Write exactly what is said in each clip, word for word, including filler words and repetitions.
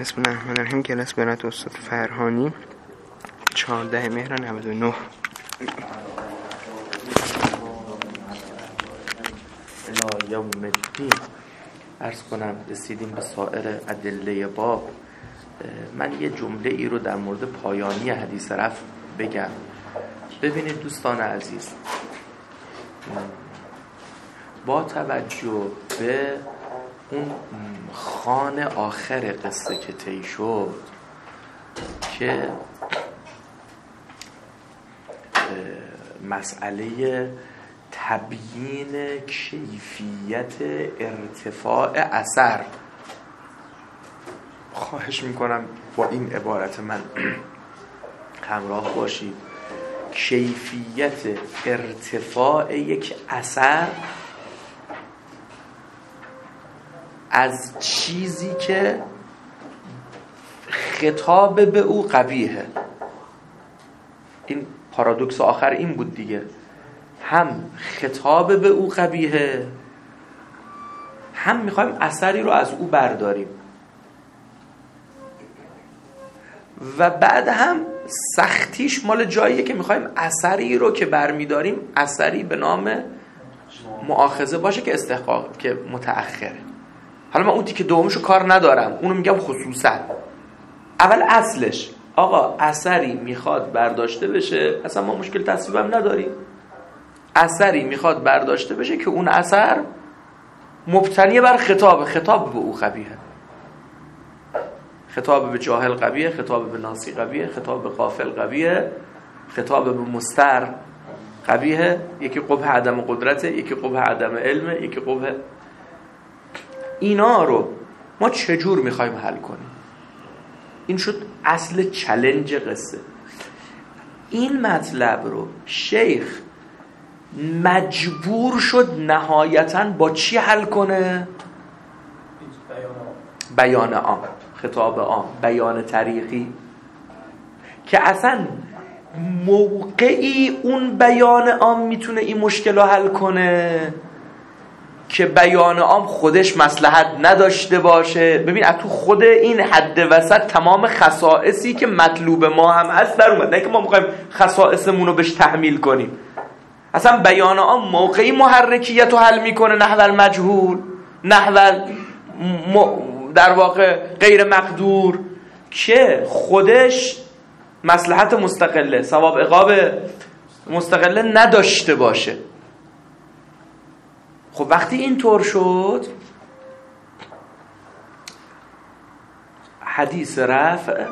بسم الله الرحمن الرحیم. کلاس برات استاد فرهانی، چهارده مهر نود و نه. الی یوم الدین. عرض کنم رسیدیم به سایر ادله باب. من یه جمله ای رو در مورد پایانی حدیث رفع بگم. ببینید دوستان عزیز، با توجه به اون خان آخر قصه که طی شد که مسئله تبیین کیفیت ارتفاع اثر، خواهش میکنم با این عبارت من همراه باشید، کیفیت ارتفاع یک اثر از چیزی که خطاب به او قبیحه. این پارادوکس آخر این بود دیگه، هم خطاب به او قبیحه، هم میخوایم اثری رو از او برداریم و بعد هم سختیش مال جاییه که میخوایم اثری رو که برمیداریم اثری به نام مؤاخذه باشه که استحقاق که متأخره. حالا من اون تیکه دومشو کار ندارم، اونو میگم خصوصا. اول اصلش آقا اثری میخواد برداشته بشه، اصلا ما مشکل تصویبم نداریم، اثری میخواد برداشته بشه که اون اثر مبتنی بر خطاب، خطاب به او قبیحه، خطاب به جاهل قبیحه، خطاب به ناسی قبیحه، خطاب به غافل قبیحه، خطاب به مستر قبیحه، یکی قبح عدم قدرته، یکی قبح عدم علمه، یکی قبح. اینا رو ما چجور میخوایم حل کنیم؟ این شد اصل چالش قصه. این مطلب رو شیخ مجبور شد نهایتاً با چی حل کنه؟ بیان عام، خطاب عام، بیان طریقی، که اصلا موقعی اون بیان عام میتونه این مشکل رو حل کنه که بیان عام خودش مصلحت نداشته باشه. ببین از تو خود این حد وسط تمام خصائصی که مطلوب ما هم هست در اومد، نه که ما میخوایم خصائصمون رو بهش تحمیل کنیم. اصلا بیان عام موقعی محرکیت رو حل میکنه، نحو المجهول، نحو در واقع غیر مقدور، که خودش مصلحت مستقله، ثواب عقاب مستقله نداشته باشه. خب وقتی این طور شد، حدیث رفع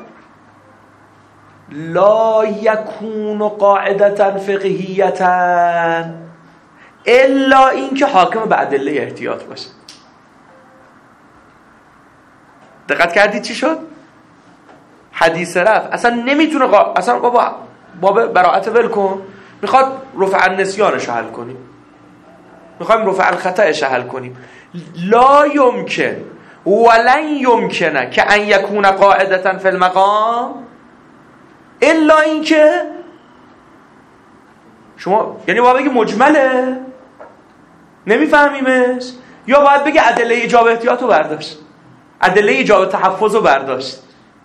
لا یکون قاعدتا فقهیتا الا این که حاکم به ادله احتیاط باشه. دقت کردید چی شد؟ حدیث رفع اصلا نمیتونه قا... اصلا بابا باب براءت ول کن، میخواد رفع النسیانش حل کنیم، میخوایم رفع الخطأش حل کنیم. لا یمکن ولن یمکنه که ان یکون قاعدتا فی المقام الا این که شما، یعنی باید بگی مجمله نمیفهمیمش، یا باید بگی ادله ایجاب احتیاط رو برداشت، ادله ایجاب تحفظ رو برداشت.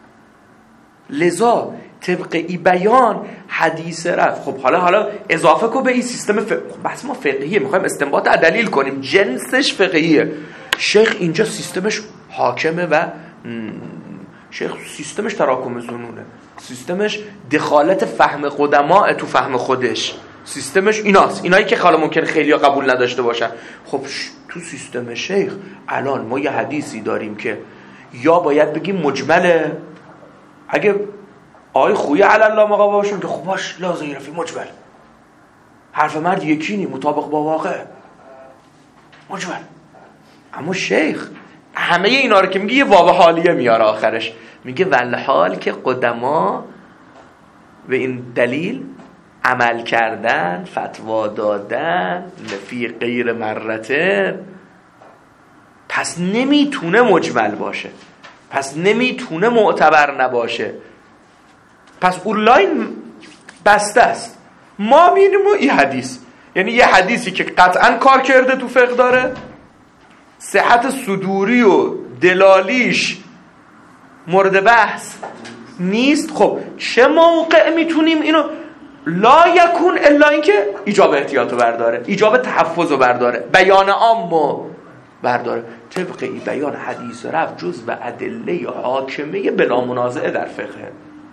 لذا طبق ای بیان حدیث رفع. خب حالا حالا اضافه کو به این سیستم ف... بحث ما فقهیه، میخوایم استنباط دلیل کنیم، جنسش فقهیه. شیخ اینجا سیستمش حاکمه و شیخ سیستمش تراکم ظنونه، سیستمش دخالت فهم قدما تو فهم خودش، سیستمش ایناست، اینایی که حالا ممکنه خیلیا قبول نداشته باشن. خب ش... تو سیستم شیخ الان ما یه حدیثی داریم که یا باید بگیم مجمله، اگه آی خوی علی الله مقابل باشون که خب باش لازم رفی مجمل، حرف مرد یکی نی مطابق با واقع مجمل. اما شیخ همه اینا رو که میگه یه واو حالیه میاره آخرش، میگه والحال که قدما به این دلیل عمل کردن، فتوا دادن فی غیر مرته، پس نمیتونه مجمل باشه، پس نمیتونه معتبر نباشه، پس اون لاین بسته است. ما می‌بینیم این حدیث، یعنی یه حدیثی که قطعاً کار کرده تو فقه داره، صحت صدوری و دلالیش مورد بحث نیست. خب چه موقع میتونیم اینو لا یکون الا اینکه ایجاب احتیاط رو برداره، ایجاب تحفظ رو برداره، بیان عام رو برداره. طبق این بیان حدیث رفع جزء ادله حاکمه بلا منازعه در فقه.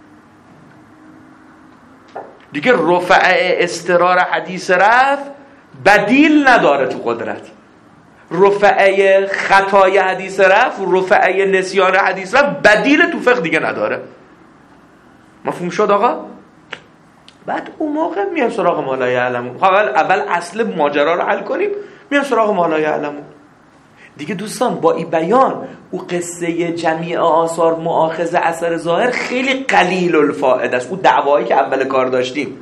دیگه رفع استرار حدیث رفع بدیل نداره تو قدرت. رفع خطای حدیث رفع، رفع نسیان حدیث رفع بدیل تو فقه دیگه نداره. مفهوم شد آقا؟ بعد اون موقع میام سراغ ما لا یعلمون. اول اول اصل ماجرا رو حل کنیم، میام سراغ ما لا یعلمون. دیگه دوستان با این بیان او قصه جمیع آثار مؤاخذه اثر ظاهر خیلی قلیل الفائده است. اون دعوایی که اول کار داشتیم،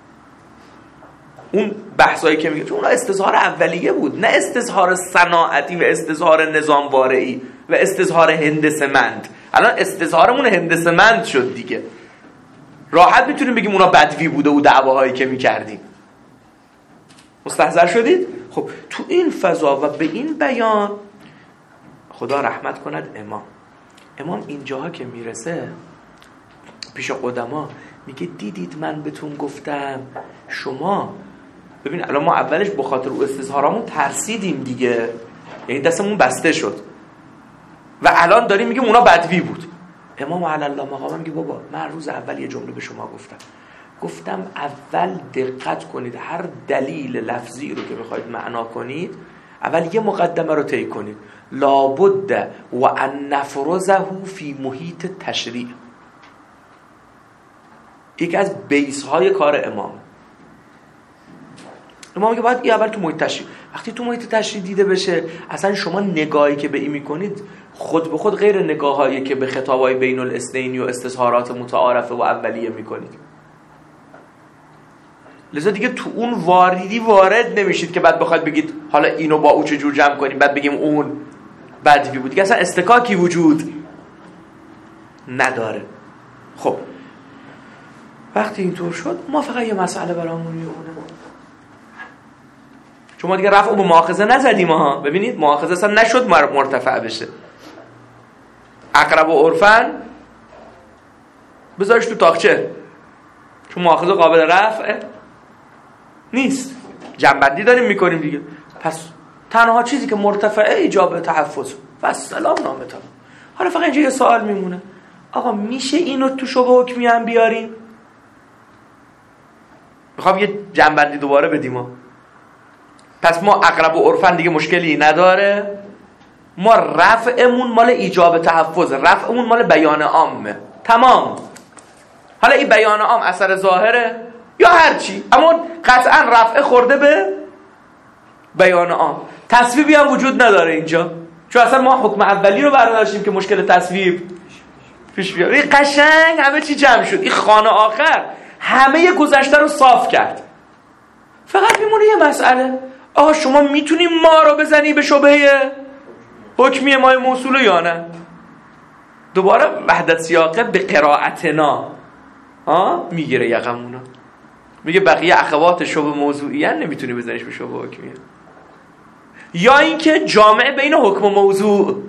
اون بحثایی که میگه، چون اون استظهار اولیه بود، نه استظهار صناعتی و استظهار نظام وارعی و استظهار هندسمند. الان استظهارمون هندسمند شد دیگه. راحت میتونیم بگیم اونا بدوی بوده و دعواهایی که میکردیم. مستحضر شدید؟ خب تو این فضا و به این بیان خدا رحمت کند امام امام اینجاها که میرسه پیش قدما میگه دیدید من بهتون گفتم شما. ببین الان ما اولش به خاطر او استظهارامون ترسیدیم دیگه، یعنی دستمون بسته شد و الان داریم میگیم اونا بدوی بود. امام علی الله مقام میگه بابا من روز اول یه جمله به شما گفتم گفتم اول دقت کنید، هر دلیل لفظی رو که میخواید معنا کنید اول یه مقدمه رو طی کنید، لابد و ان نفرضه فی محیط تشریع. یکی از بیس های کار امام امام میگه باید این اول تو محیط تشریع. وقتی تو محیط تشریع دیده بشه، اصلا شما نگاهی که به این میکنید خود به خود غیر نگاهایی که به خطابای بین الاثنین و استظهارات متعارفه و اولیه میکنید. لذا دیگه تو اون واردی وارد نمیشید که بعد بخواید بگید حالا اینو با او چجور جمع کنیم، بعد بگیم اون بدوی بود. دیگه اصلا استکاکی وجود نداره. خب وقتی اینطور شد، ما فقط یه مسئله برامون میمونه، چون ما دیگه رفع به مؤاخذه نزدیم ها. ببینید مؤاخذه اصلا نشد مرتفع بشه. اقرب و عرفن بذارش تو تاقچه، چون مؤاخذه قابل رفع نیست. جنبندی داریم میکنیم دیگه. پس تنها چیزی که مرتفعه ایجاب تحفظ و سلام نامتا. حالا فقط اینجا یه سوال میمونه، آقا میشه اینو تو شبه حکمی هم بیاریم؟ میخوام یه جنبندی دوباره بدیم ها. پس ما اقرب و عرفن دیگه مشکلی نداره، ما رفعمون مال ایجاب تحفظ، رفعمون مال بیان عامه، تمام. حالا این بیان عام اثر ظاهره یا هر چی، اما قطعا رفع خورده به بیان عام. تصویبی هم وجود نداره اینجا، چون اصلا ما حکم اولی رو برداشتیم که مشکل تصویب پیش بیاد. این قشنگ همه چی جمع شد، این خانه آخر همه گذشته رو صاف کرد. فقط میمونه یه مسئله، آقا شما میتونی ما رو بزنی به شبهه حکمی ما موصوله یا نه؟ دوباره وحدت سیاقه به قرائتنا ها میگیره یقمونو، میگه بقیه اخوات شبه موضوعیان نمیتونی بزنیش به شبه حکمیه. یا اینکه جامعه بین حکم و موضوع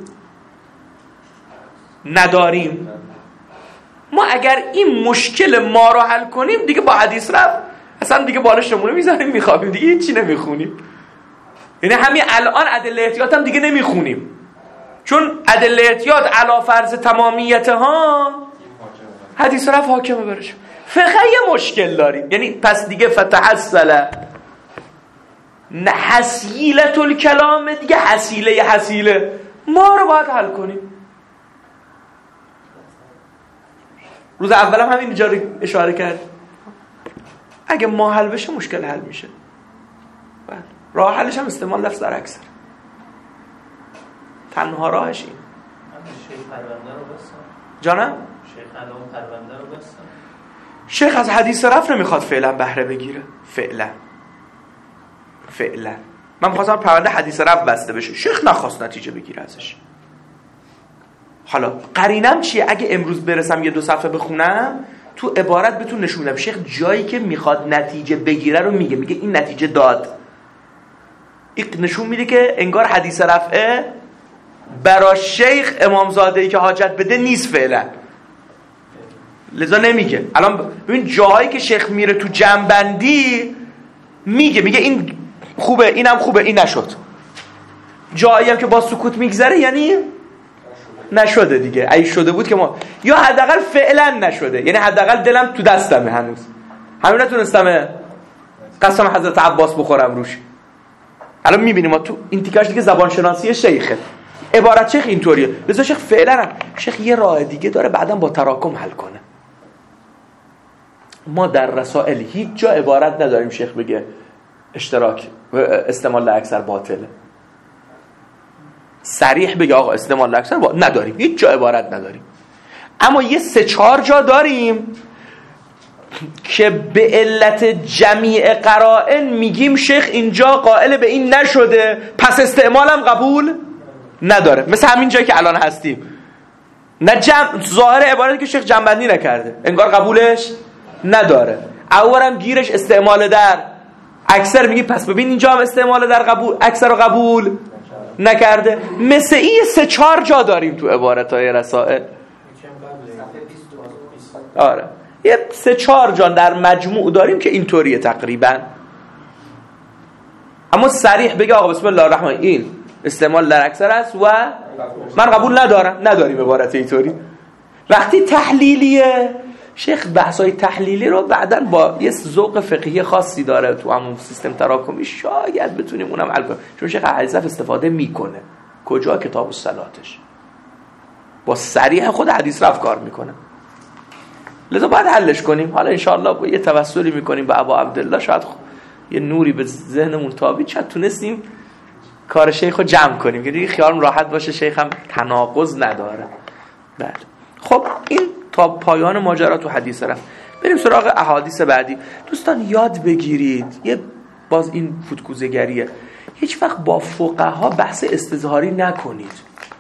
نداریم. ما اگر این مشکل ما رو حل کنیم دیگه با حدیث رفت اصلا دیگه بالش نمونه میذاریم میخوابیم، دیگه هیچی نمیخونیم. یعنی همین الان ادله احتیاط هم دیگه نمیخونیم، چون ادله احتیاط علا فرض تمامیت ها حدیث رفت حاکمه برش. فقط یه مشکل داریم، یعنی پس دیگه فتحصل حسیلت الکلام، دیگه حسیله حسیله ما رو باید حل کنیم. روز اولم هم اینجا رو اشاره کرد، اگه ما حل بشه مشکل حل میشه. بله. راه حلش هم استعمال لفظ در اکثر، تنها راهش این. شیخ پرونده رو بستن جانم؟ شیخ علام پرونده رو بستن. شیخ از حدیث رفع نمیخواد فعلا بهره بگیره، فعلا فعلا من میخواستم پرونده حدیث رفع بسته بشه، شیخ نخواست نتیجه بگیره ازش. حالا قرینم چیه؟ اگه امروز برسم یه دو صفحه بخونم تو عبارت بهتون نشون میدم شیخ جایی که میخواد نتیجه بگیره رو میگه، میگه این نتیجه داد. این نشون میده که انگار حدیث رفعه برای شیخ امامزاده‌ای که حاجت بده نیست فعلا، لذا نمیگه. الان ببین جاهایی که شیخ میره تو جنبندی میگه میگه این خوبه اینم خوبه این نشد. جایی هم که با سکوت میگذره یعنی نشده دیگه. اگه شده بود که ما یا حداقل فعلا نشده، یعنی حداقل دلم تو دستمه هنوز، همین نتونستم قسم حضرت عباس بخورم روش. الان میبینیم ما تو این تیکاش دیگه زبان شناسی شیخه، عبارت شیخ اینطوریه. لذا شیخ فعلا هم شیخ یه راه دیگه داره بعداً با تراکم حل کنه. ما در رسائل هیچ جا عبارت نداریم شیخ بگه اشتراک و استعمال اکثر باطله، صریح بگه آقا استعمال اکثر باطل، نداریم، هیچ جا عبارت نداریم. اما یه سه چهار جا داریم که به علت جمیع قرائن میگیم شیخ اینجا قائل به این نشده پس استعمالم قبول نداره. مثل همین جایی که الان هستیم، نه جمع ظاهر عبارتی که شیخ جمع‌بندی نکرده انگار قبولش نداره، اولم گیرش استعمال در اکثر میگی پس ببین اینجا هم استعمال در قبول اکثر رو قبول نکرده. مثل این سه چهار جا داریم تو عبارت‌های رسائل. آره یه سه چهار جا در مجموع داریم که اینطوریه تقریبا. اما صریح بگه آقا بسم الله الرحمن این استعمال در اکثر است و من قبول ندارم، نداریم عبارت اینطوری. وقتی تحلیلیه شیخ بحثای تحلیلی رو بعداً با یه ذوق فقهی خاصی داره تو همون سیستم تراکمی شاید بتونیم اونم حل کنیم، چون شیخ حدیث استفاده میکنه. کجا؟ کتاب الصلاتش با صریح خود حدیث رفت کار میکنه. لذا باید حلش کنیم. حالا انشاءالله با یه توسلی میکنیم به ابا عبدالله، شاید یه نوری به ذهنمون تابید، شاید تونستیم کار شیخ رو جمع کنیم که دیگه خیالم راحت باشه شیخ هم تناقض نداره. بله خب این تا پایان ماجرا تو حدیث رفت. بریم سراغ احادیث بعدی. دوستان یاد بگیرید، یه باز این فتکوزگریه، هیچ وقت با فقها بحث استظهاری نکنید،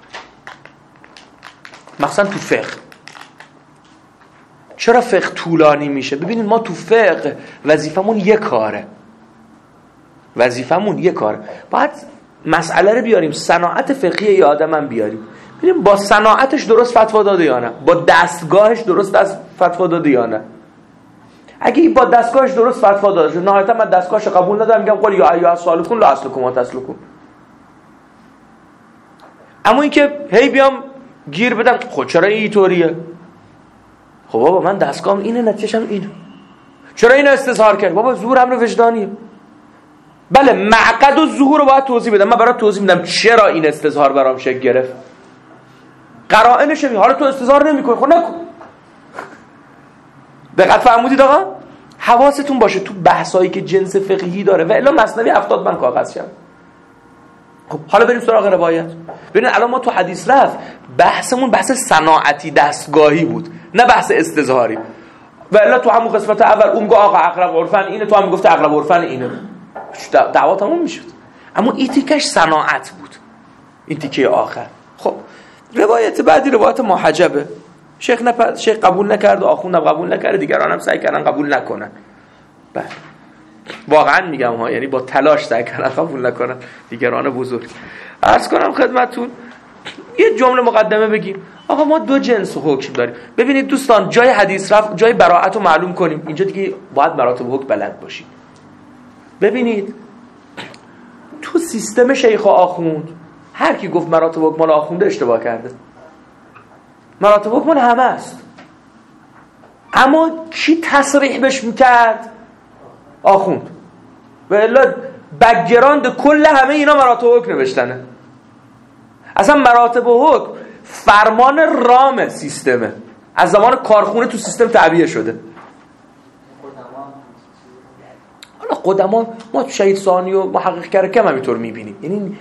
مثلا تو فقه. چرا فقه طولانی میشه؟ ببینید ما تو فقه وظیفمون یه کاره، وظیفمون یه کاره. باید مسئله رو بیاریم، صناعت فقهی یه آدم هم بیاریم، ببینیم با صناعتش درست فتوا داده یا نه، با دستگاهش درست دست فتوا داده یا نه. اگه با دستگاهش درست فتوا داده، نهایتا من دستگاهش قبول ندارم، میگم قول یا ایها الصالحون لا اصلکم و تسلکون. اما اینکه هی بیام گیر بدم خب چرا اینطوریه؟ خب بابا من دستگاهم اینه، نتیجه‌ام اینه. چرا اینو استظهار کرد؟ بابا ظهور امر وجدانیه. بله معقد و ظهور رو باید توضیح بدم. من برات توضیح میدم چرا این استظهار برام شکل گرفت. قرائنش می حالا تو استظهار نمی‌کنی، خب نکن. دقت فرمودید آقا؟ حواستون باشه تو بحثایی که جنس فقهی داره و الا مثنوی هفتاد من کاغذ شد. خب حالا بریم سراغ روایت. ببینید الان ما تو حدیث رفت بحثمون بحث صناعتی دستگاهی بود، نه بحث استظهاری. و الا تو همون قسمت اول اون گفت آقا اقرب عرفن اینه، تو هم میگفت اقرب عرفن اینه، دعوا تموم میشد. اما این تیکش صناعت بود، این تیکه آخر. خب روایت بعدی روایت محجبه. شیخ نپ... شیخ قبول نکرد و آخوندم قبول نکرد، دیگران هم سعی کردن قبول نکنن. بله واقعا میگم ها، یعنی با تلاش سعی کردن قبول نکنن دیگران بزرگ. عرض کنم خدمتتون یه جمله مقدمه بگیم. آقا ما دو جنس حکم داریم. ببینید دوستان جای حدیث رفت جای براءت رو معلوم کنیم. اینجا دیگه باید مراتب حکم بلد باشیم. ببینید تو سیستم شیخ و آخوند هر کی گفت مراتب حکم مال آخونده اشتباه کرده. مراتب حکم مال همه است. اما کی تصریح بهش میکرد؟ آخوند. و الا بک‌گراند کل همه اینا مراتب حکم نوشتنه. اصلا مراتب حکم فرمان رام سیستمه، از زمان کارخونه تو سیستم تعبیه شده. حالا قدما ما تو شهید ثانی و محقق کرکم همینطور میبینیم، یعنی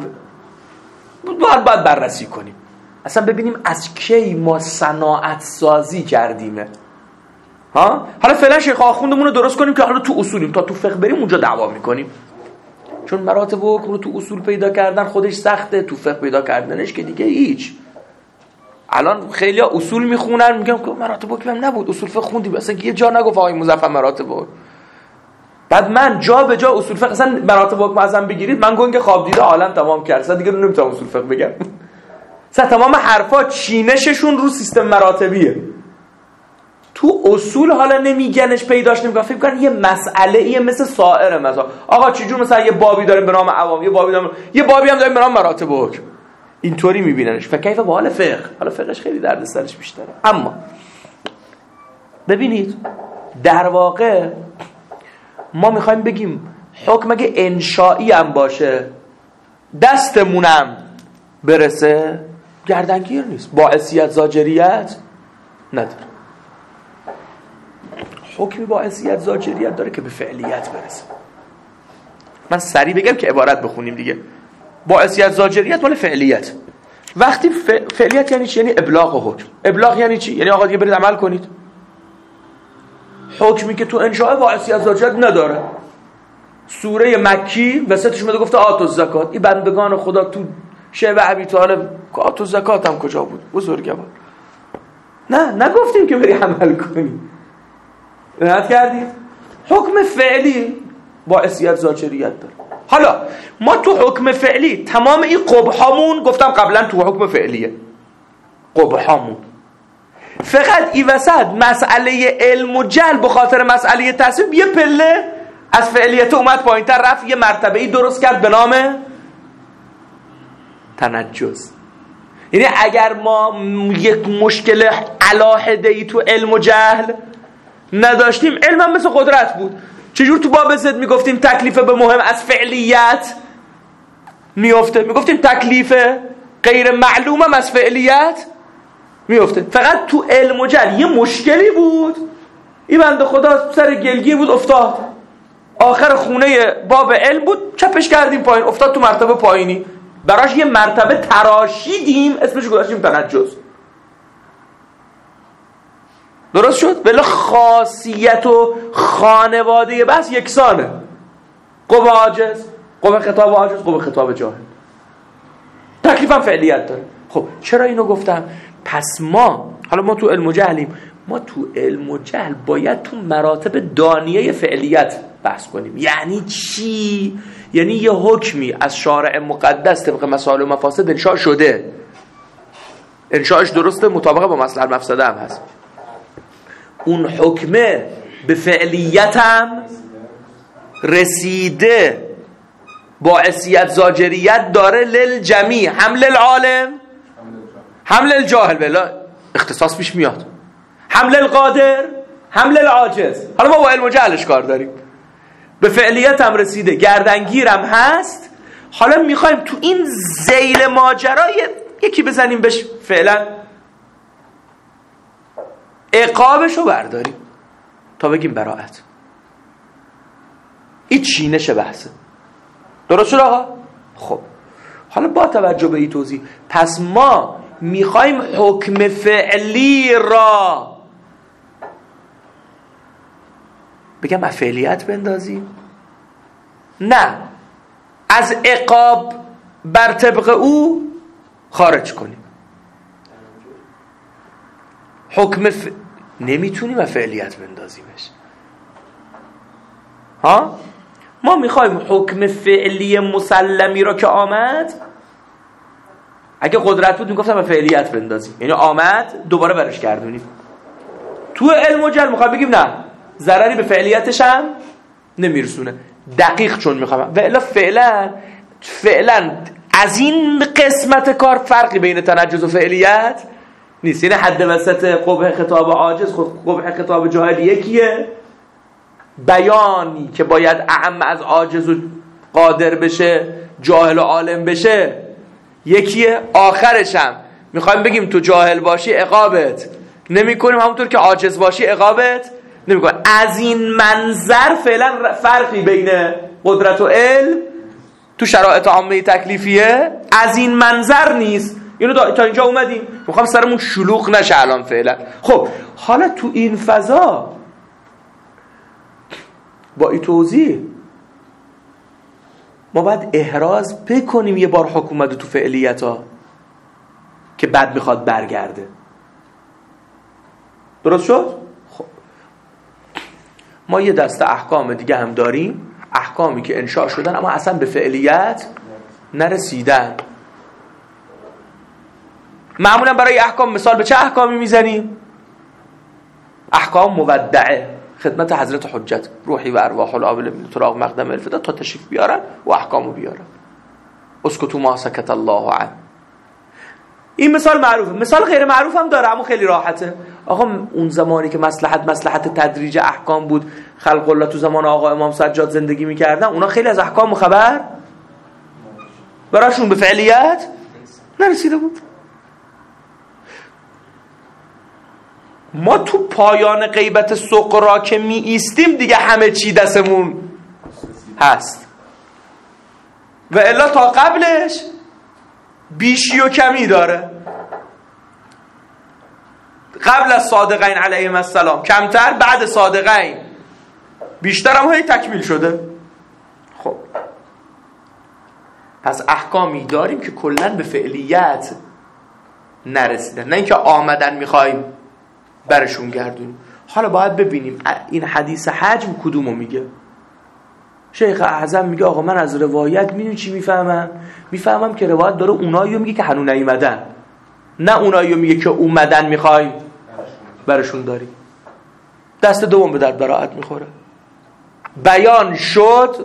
باید باید بررسی کنیم اصلا ببینیم از کی ما صناعت سازی کردیمه. ها حالا فعلا شیخ آخوندمون رو درست کنیم که حالا تو اصولیم، تا تو فقه بریم اونجا دعوا میکنیم، چون مراتب حکم رو تو اصول پیدا کردن خودش سخته، تو فقه پیدا کردنش که دیگه هیچ. الان خیلیا اصول میخونن میگم که مراتب حکم هم نبود، اصول فقه خوندیم اصلا یه جا نگفت آقای مظفر مراتب حکم. بعد من جا به جا اصول فقه اصلا مراتب حکم ازم بگیرید من گنگ خواب دیده عالم تمام کرد، اصلا دیگه نمیتونم اصول فقه بگم. مثلا تمام حرفا چینششون رو سیستم مراتبیه. تو اصول حالا نمیگنش، پیداش نمیکنن، فکر میکنن یه مسئله ایه مثل سائر مثلا. آقا چجور مثلا یه بابی داریم به نام عوام، یه بابی داریم، یه بابی هم داریم به نام مراتب و حکم، اینطوری میبیننش. فکیف با حال فقه، حالا فقهش خیلی دردسرش بیشتره. اما ببینید در واقع ما میخوایم بگیم حکم اگه انشائی هم باشه دستمونم برسه گردنگیر نیست، باعثیت زاجریت نداره. حکمی باعثیت زاجریت داره که به فعلیت برسه. من سریع بگم که عبارت بخونیم دیگه. باعثیت زاجریت مال فعلیت. وقتی ف... فعلیت یعنی چی؟ یعنی ابلاغ و حکم. ابلاغ یعنی چی؟ یعنی آقا دیگه برید عمل کنید. حکمی که تو انشاء باعثیت زاجریت نداره. سوره مکی وسطش اومده گفته آتو زکات. این بندگان خدا تو شعب ابی طالب آتو زکات هم کجا بود؟ بزرگوار. نه نگفتیم که بری عمل کنی. رد کردید؟ حکم فعلی باعثیت زاجریت داره. حالا ما تو حکم فعلی تمام این قبحامون گفتم قبلا تو حکم فعلیه، قبحامون فقط این وسط مسئله علم و جهل به خاطر مسئله تصویب یه پله از فعلیت اومد پایین تر رفت، یه مرتبه ای درست کرد به نام تنجز. یعنی اگر ما یک مشکل علاهده ای تو علم و جهل نداشتیم، علم هم مثل قدرت بود. چجور تو باب زد میگفتیم تکلیف به مهم از فعلیت میفته، میگفتیم تکلیف غیر معلوم هم از فعلیت میفته. فقط تو علم و جهل یه مشکلی بود، این بنده خدا سر گلگی بود افتاد، آخر خونه باب علم بود چپش کردیم پایین، افتاد تو مرتبه پایینی، براش یه مرتبه تراشیدیم اسمش گذاشتیم تنجز. درست شد؟ ولی خاصیت و خانواده بس یکسانه. قوه عاجز، قوه خطاب عاجز، قوه خطاب جاهل. تکلیف هم فعلیت داره. خب چرا اینو گفتم؟ پس ما حالا ما تو علم و جهلیم، ما تو علم و جهل باید تو مراتب دانیه فعلیت بحث کنیم. یعنی چی؟ یعنی یه حکمی از شارع مقدس طبق مسائل و مفاسد انشاء شده، انشاءش درسته، مطابقه با مصلحت مفسده هم هست، اون حکمه به فعلیت هم رسیده، باعثیت زاجریت داره للجمیع، هم للعالم هم للجاهل، بلا اختصاص پیش میاد، هم للقادر هم للعاجز. حالا ما با علم و جهلش کار داریم، به فعلیت هم رسیده، گردنگیرم هست. حالا میخوایم تو این ذیل ماجرای یکی بزنیم بهش فعلا عقابشو برداریم تا بگیم براءت. این چینش بحثه. درست شد آقا؟ خب حالا با توجه به این توضیح، پس ما میخوایم حکم فعلی را بگم از فعلیت بندازیم؟ نه، از عقاب بر طبق او خارج کنیم. حکم ف... نمیتونیم از فعلیت بندازیمش. ها؟ ما میخوایم حکم فعلی مسلمی را که آمد، اگه قدرت بود میگفتم از فعلیت بندازیم، یعنی آمد دوباره برش گردونیم. تو علم و جهل میخوایم بگیم نه، ضرری به فعلیتش هم نمیرسونه، دقیق چون میخوام. و الا فعلا فعلا از این قسمت کار فرقی بین تنجز و فعلیت نیست. یعنی حد وسط قبح خطاب عاجز قبح خطاب جاهل یکیه، بیانی که باید اعم از عاجز و قادر بشه جاهل و عالم بشه یکیه، آخرش هم میخوایم بگیم تو جاهل باشی عقابت نمی کنیم، همونطور که عاجز باشی عقابت نمی کنیم. از این منظر فعلا فرقی بین قدرت و علم تو شرایط عامه تکلیفیه از این منظر نیست. اینو تا اینجا اومدیم، میخوام سرمون شلوغ نشه الان فعلا. خب حالا تو این فضا با این توضیح ما باید احراز بکنیم یه بار حکومت تو فعلیت ها که بعد میخواد برگرده. درست شد؟ خب ما یه دسته احکام دیگه هم داریم، احکامی که انشاء شدن اما اصلا به فعلیت نرسیدن. معمولا برای احکام مثال به چه احکامی میزنیم؟ احکام مودعه خدمت حضرت حجت روحی و ارواح العابل من تراغ مقدم الفدا تا تشریف بیارن و احکامو بیارن. اسکتو ما سکت الله عنه. این مثال معروفه. مثال غیر معروف هم داره اما خیلی راحته. آقا اون زمانی که مصلحت مصلحت تدریج احکام بود، خلق الله تو زمان آقا امام سجاد زندگی میکردن، اونا خیلی از احکام خبر براشون به فعلیت نرسیده بود. ما تو پایان غیبت سقرا که می ایستیم دیگه همه چی دستمون هست و الا تا قبلش بیشی و کمی داره. قبل از صادقین علیهم السلام کمتر، بعد صادقین بیشتر، هم هی تکمیل شده. خب پس احکامی داریم که کلن به فعلیت نرسیدن، نه اینکه آمدن میخوایم برشون گردونیم. حالا باید ببینیم این حدیث حجم کدومو میگه. شیخ اعظم میگه آقا من از روایت میدونی چی میفهمم؟ میفهمم که روایت داره اوناییو میگه که هنوز نیومدن، نه اوناییو میگه که اومدن میخوایم برشون داریم. دست دوم به درد براعت میخوره. بیان شد،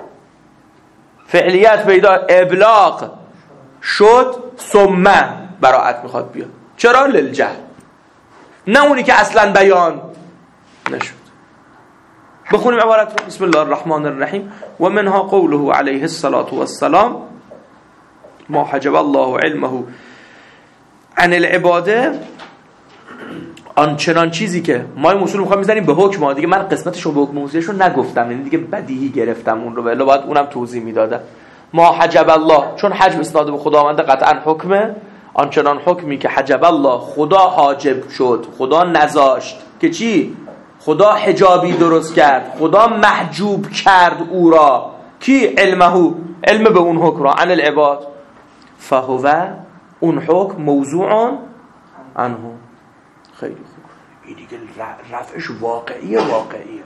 فعلیت پیدا، ابلاغ شد، ثم براعت میخواد بیاد. چرا؟ للجهل. نه اونی که اصلا بیان نشد. بخونیم عبارت. بسم الله الرحمن الرحیم. و منها قوله علیه الصلاة والسلام ما حجب الله علمه عن العباده، آنچنان چیزی که ما این اصول میخوایم میزنیم به حکم ها دیگه. من قسمتشو به حکم موضوعشو نگفتم، یعنی دیگه بدیهی گرفتم اون رو، ولی باید اونم توضیح میدادم. ما حجب الله، چون حجب اسناد به خداوند قطعا حکمه، آنچنان حکمی که حجب الله خدا حاجب شد، خدا نذاشت که چی؟ خدا حجابی درست کرد، خدا محجوب کرد او را. کی؟ علمه، علم به اون حکم را، عن العباد. فهو، اون حکم، موضوع عنه. خیلی خوب. این دیگه رفعش واقعیه، واقعیه.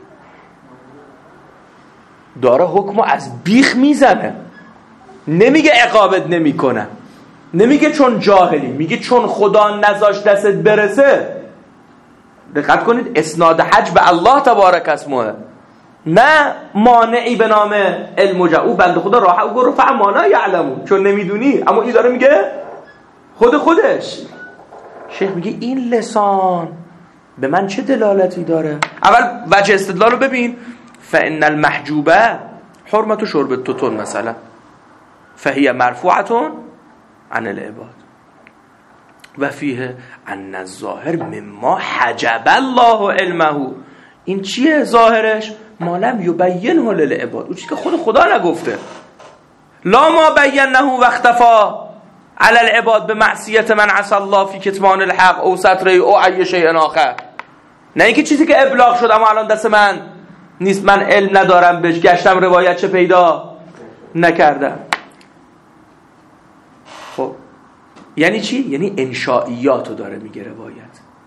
داره حکمو از بیخ میزنه. نمیگه عقابت نمیکنه، نمیگه چون جاهلی، میگه چون خدا نذاشت دستت برسه. دقت کنید اسناد حج به الله تبارک اسمه، نه مانعی به نام علم و او بنده خدا راه او گفت فعما یعلمون، چون نمیدونی. اما این داره میگه خود خودش. شیخ میگه این لسان به من چه دلالتی داره؟ اول وجه استدلال رو ببین. فان المحجوبه حرمت شرب التوتون مثلا فهي مرفوعه عن العباد و فیه ان الظاهر مما حجب الله علمه. این چیه ظاهرش؟ ما لم یبینه للعباد، اون چیزی که خود خدا نگفته. لا ما بینه و اختفا علی العباد به معصیت من عصى الله فی کتمان الحق او ستره او ای شیء آخر. نه اینکه چیزی که ابلاغ شد اما الان دست من نیست، من علم ندارم بهش، گشتم روایت چه پیدا نکردم. خب یعنی چی؟ یعنی انشائیاتو داره میگه روایت.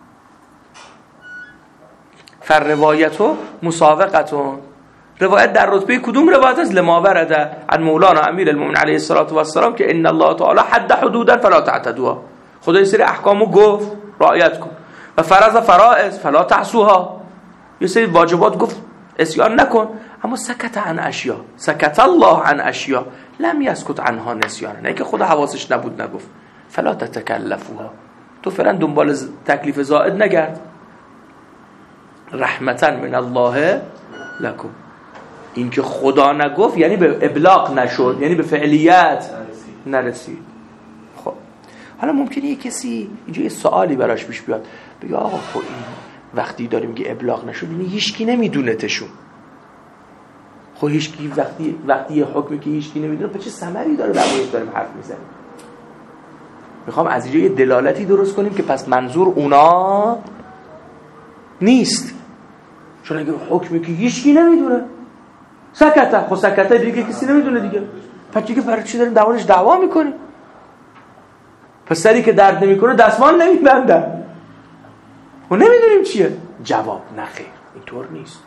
فر روایتو مسابقتون، روایت در رتبه کدوم روایت است؟ لما ورده عن مولانا امیر المؤمنین علیه الصلاة والسلام که ان الله تعالی حد حدودا فلا تعتدوها. خدا یه سری احکامو گفت رعایت کن، و فرض فرائض فلا تعصوها، یه سری واجبات گفت اسیان نکن. اما سکت عن اشیا، سکت الله عن اشیا لم یسکت عنها نسیان، نه که خدا حواسش نبود نگفت. فلا تتکلفوها، تو فعلا دنبال تکلیف زائد نگرد. رحمتا من الله لکم، این که خدا نگفت یعنی به ابلاغ نشد، یعنی به فعلیت نرسید. خب حالا ممکنه یه کسی اینجا یه سوالی براش پیش بیاد، بگه آقا خب این وقتی داریم که ابلاغ نشد یعنی هیچکی نمیدونه تشون. خب هیچکی وقتی وقتی یه حکمی که هیچکی نمیدونه به چه ثمری داره برای داریم حرف میزنیم؟ میخوام از اینجا یه دلالتی درست کنیم که پس منظور اونا نیست، چون اگه حکمی که هیچکی نمیدونه سکته، خب سکته دیگه کسی نمیدونه دیگه، پس دیگه برای چی داریم دوانش دعوا میکنیم؟ پس سری که درد نمیکنه دستمال نمیبندن و نمیدونیم چیه. جواب نخیر، اینطور نیست.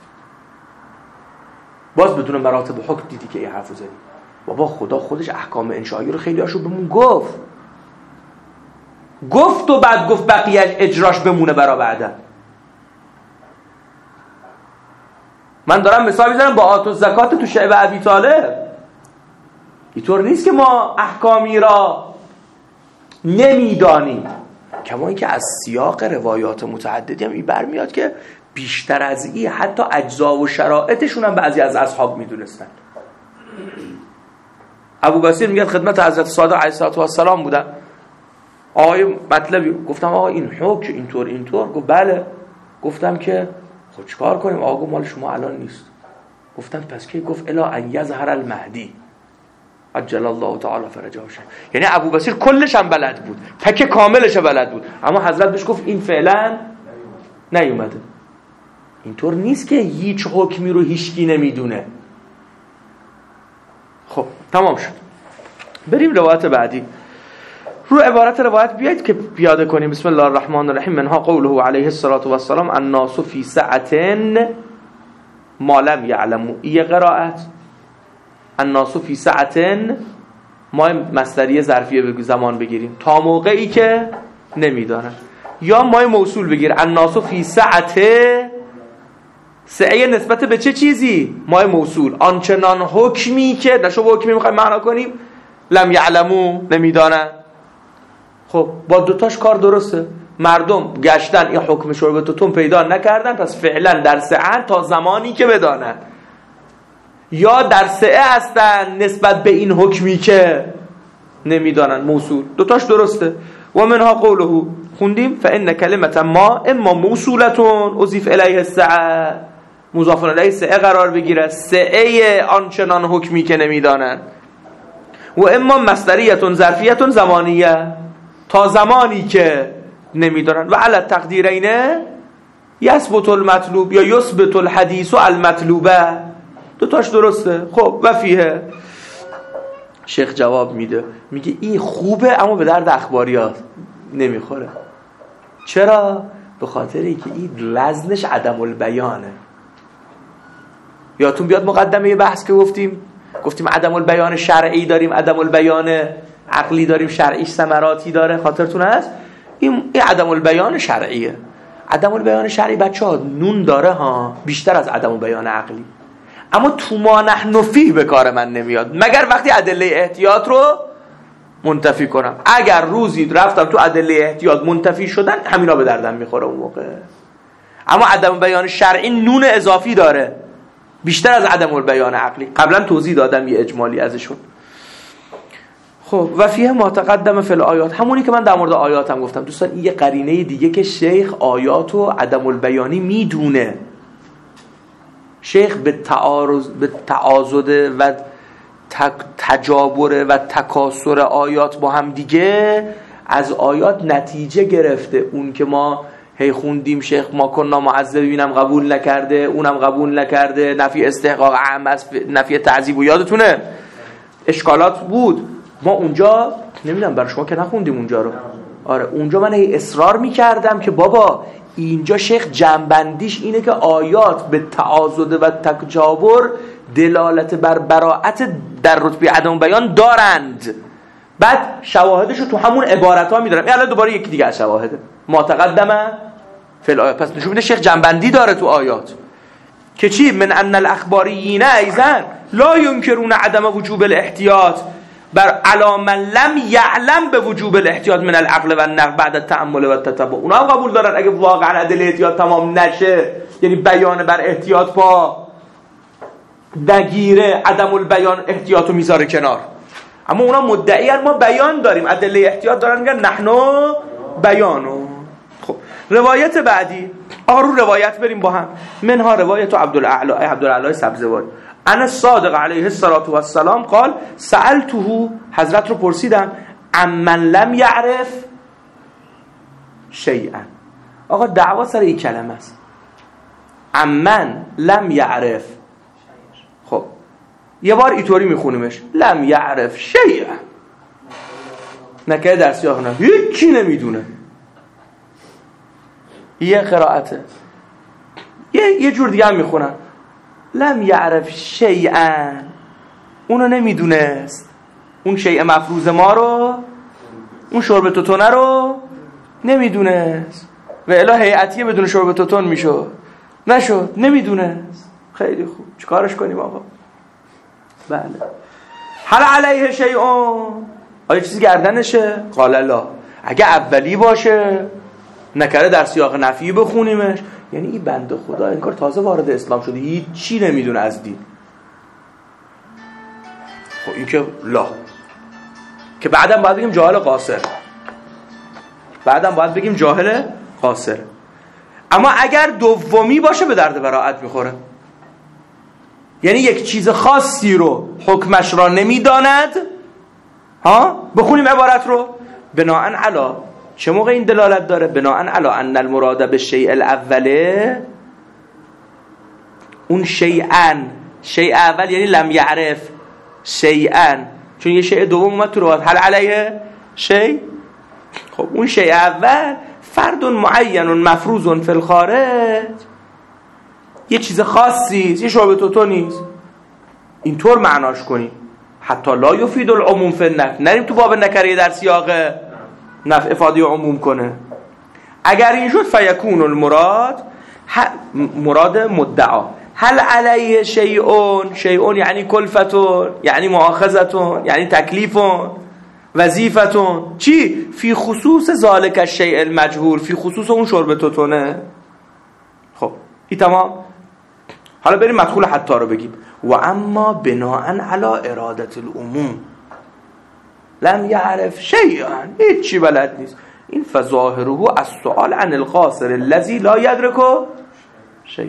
باز بدون مراتب حکم دیدی که این حرفو زدی. بابا خدا خودش احکام انشایی رو خیلی هاشو بهمون گفت. گفت و بعد گفت بقیهش اجراش بمونه برا بعدا. من دارم مثال میزنم با آت و زکات تو شعب ابی طالب. اینطور نیست که ما احکامی را نمیدانیم، کما اینکه از سیاق روایات متعددی هم این برمیاد که بیشتر از این حتی اجزا و شرائطشون هم بعضی از اصحاب میدونستن. ابو بصیر میگه خدمت حضرت صادق علیه السلام بودم، آقای مطلبی گفتم آقا این حکم اینطور اینطور، گفت بله. گفتم که خب چیکار کنیم؟ آقا مال شما الان نیست. گفتم پس کی؟ گفت الا ان یظهر المهدی عجل الله تعالی فرجه. یعنی ابو بصیر کلش هم بلد بود، تک کاملش بلد بود، اما حضرت بهش گفت این فعلا نیومده. اینطور نیست که هیچ حکمی رو هیچکی نمیدونه. خب تمام شد، بریم روایت بعدی. رو عبارت روایت بیایید که پیاده کنیم. بسم الله الرحمن الرحیم. منها قوله علیه الصلاة والسلام الناس فی سعة ما لم یعلموا. این قرائت الناس فی سعة ما مصدریه ظرفیه به زمان بگیریم تا موقعی که نمیدانن، یا ما موصول بگیر الناس فی سعة. سعه نسبت به چه چیزی؟ ما موصول. آنچنان حکمی که نشو به حکمی میخوایم معنا کنیم لم یعلموا نمیدانن. خب با دوتاش کار درسته. مردم گشتن این حکم شربتتون پیدا نکردن، پس فعلا در سعه تا زمانی که بدانن، یا در سعه هستن نسبت به این حکمی که نمیدانن. موصول دوتاش درسته. و منها قوله خوندیم فإن کلمة ما اما موصولتون اضیف الیه السعه، مضاف الیه سعه قرار بگیره، سعه آنچنان حکمی که نمیدانن، و اما مصدریتون ظرفیتون زمانیه تا زمانی که نمیدانن. و علی التقدیرین یثبت المطلوب یا یثبت الحدیث المطلوبه. دوتاش درسته. خب و فیه شیخ جواب میده، میگه این خوبه اما به درد اخباریات نمیخوره. چرا؟ به خاطر اینکه این لزنش عدم البیانه. یادتون بیاد مقدمه بحث که گفتیم گفتیم عدم البیان شرعی داریم، عدم البیان عقلی داریم، شرعیش ثمراتی داره. خاطرتون هست؟ این این عدم البیان شرعیه. عدم البیان شرعی بچه‌ها نون داره ها، بیشتر از عدم البیان عقلی. اما تو ما نحن فیه به کار من نمیاد مگر وقتی ادله احتیاط رو منتفی کنم. اگر روزی رفتم تو ادله احتیاط منتفی شدن، همینا به دردم میخوره اون موقع. اما عدم بیان شرعی نون اضافی داره بیشتر از عدم البیان عقلی. قبلا توضیح دادم یه اجمالی ازشون. خب و فیه ما تقدم فی الآیات، همونی که من در مورد آیاتم گفتم دوستان. این یه قرینه دیگه که شیخ آیات و عدم البیانی میدونه. شیخ به تعارض به تعاضد و تجابر و تکاسر آیات با هم دیگه از آیات نتیجه گرفته. اون که ما هی خوندیم شیخ ما کنا معذبینم قبول نکرده، اونم قبول نکرده، نفی استحقاق عام است، نفی تعذیب، و یادتونه اشکالات بود. ما اونجا نمیدونم برای شما که نخوندیم اونجا رو. آره اونجا من هی اصرار میکردم که بابا اینجا شیخ جنبندیش اینه که آیات به تعاضد و تجابر دلالت بر براءت در رتبه عدم بیان دارند. بعد شواهدشو تو همون عبارت ها میدارم. الان دوباره یکی دیگه از شواهده ما تقدمه فی الآیات. پس نشون میده شیخ جنبندی داره تو آیات که چی؟ من ان الاخباریین ایضا لا ينكرون عدم وجوب الاحتیاط بر علام لم یعلم به وجوب الاحتیاط من العقل و النقل بعد التأمل و التتبع. اونا هم قبول دارن اگه واقعا ادله احتیاط تمام نشه، یعنی بیان بر احتیاط پا نگیره، عدم البیان احتیاطو میذاره کنار. اما اونا مدعیان ما بیان داریم، ادله احتیاط دارن، میگن نحنو بیانو. خب روایت بعدی، آقا رو روایت بریم با هم. منها روایت عبدالاعلی عبدالاعلی سبزواری ان الصادق علیه السلام قال سألته، حضرت رو پرسیدم امن لم یعرف شیئا. آقا دعوا سر این کلمه است، امن لم یعرف. خب یه بار اینطوری میخونیمش لم یعرف شیئا، نکه در سیاق نه هیچی نمیدونه. یه قرائته یه یه جور دیگه هم میخونن لم یعرف شیئا، اونو نمیدونست، اون شیء مفروض ما رو، اون شرب توتونه رو نمیدونست و اله هیئتیه بدون شرب توتون میشد، نشد، نمیدونست. خیلی خوب، چیکارش کنیم آقا؟ بله. هل علیه شیئون، آیا چیزی گردنشه؟ قال لا. اگه اولی باشه نکره در سیاق نفی بخونیمش، یعنی این بنده خدا این کار تازه وارد اسلام شده، هیچ چی نمیدونه از دین. خب این که لا، که بعدم باید بگیم جاهل قاصر، بعدم باید بگیم جاهل قاصر. اما اگر دومی باشه به درد براءت میخوره، یعنی یک چیز خاصی رو حکمش را نمیداند. ها بخونیم عبارت رو. بناءً علی، چه موقع این دلالت داره؟ بناءً علی ان المراد بالشیء الاوله، اون شیئا، شیء اول یعنی لم یعرف شیئا، چون یه شیء دوم اومد تو روایت هل علیه شیء. خب اون شیء اول فرد معین مفروض فی الخارج، یه چیز خاصی، یه شرب توتو نیست. اینطور معناش کنیم حتی لا یفید العموم فی النفی، نریم تو باب نکره در سیاق نفع افاده عموم کنه. اگر این شد فیکون المراد مراد مدعا هل علیه شیئون، شیئون یعنی کلفتون، یعنی مؤاخذتون، یعنی تکلیفون، وظیفتون، چی؟ فی خصوص ذالک الشیء المجهول، فی خصوص اون شرب توتونه. خب این تمام. حالا بریم مدخول حتی رو بگیم. و اما بناءً علی ارادت العموم لم یعرف شیئا، هیچ چی بلد نیست. این فظاهره السؤال عن القاصر الذی لا یدرک شیئا.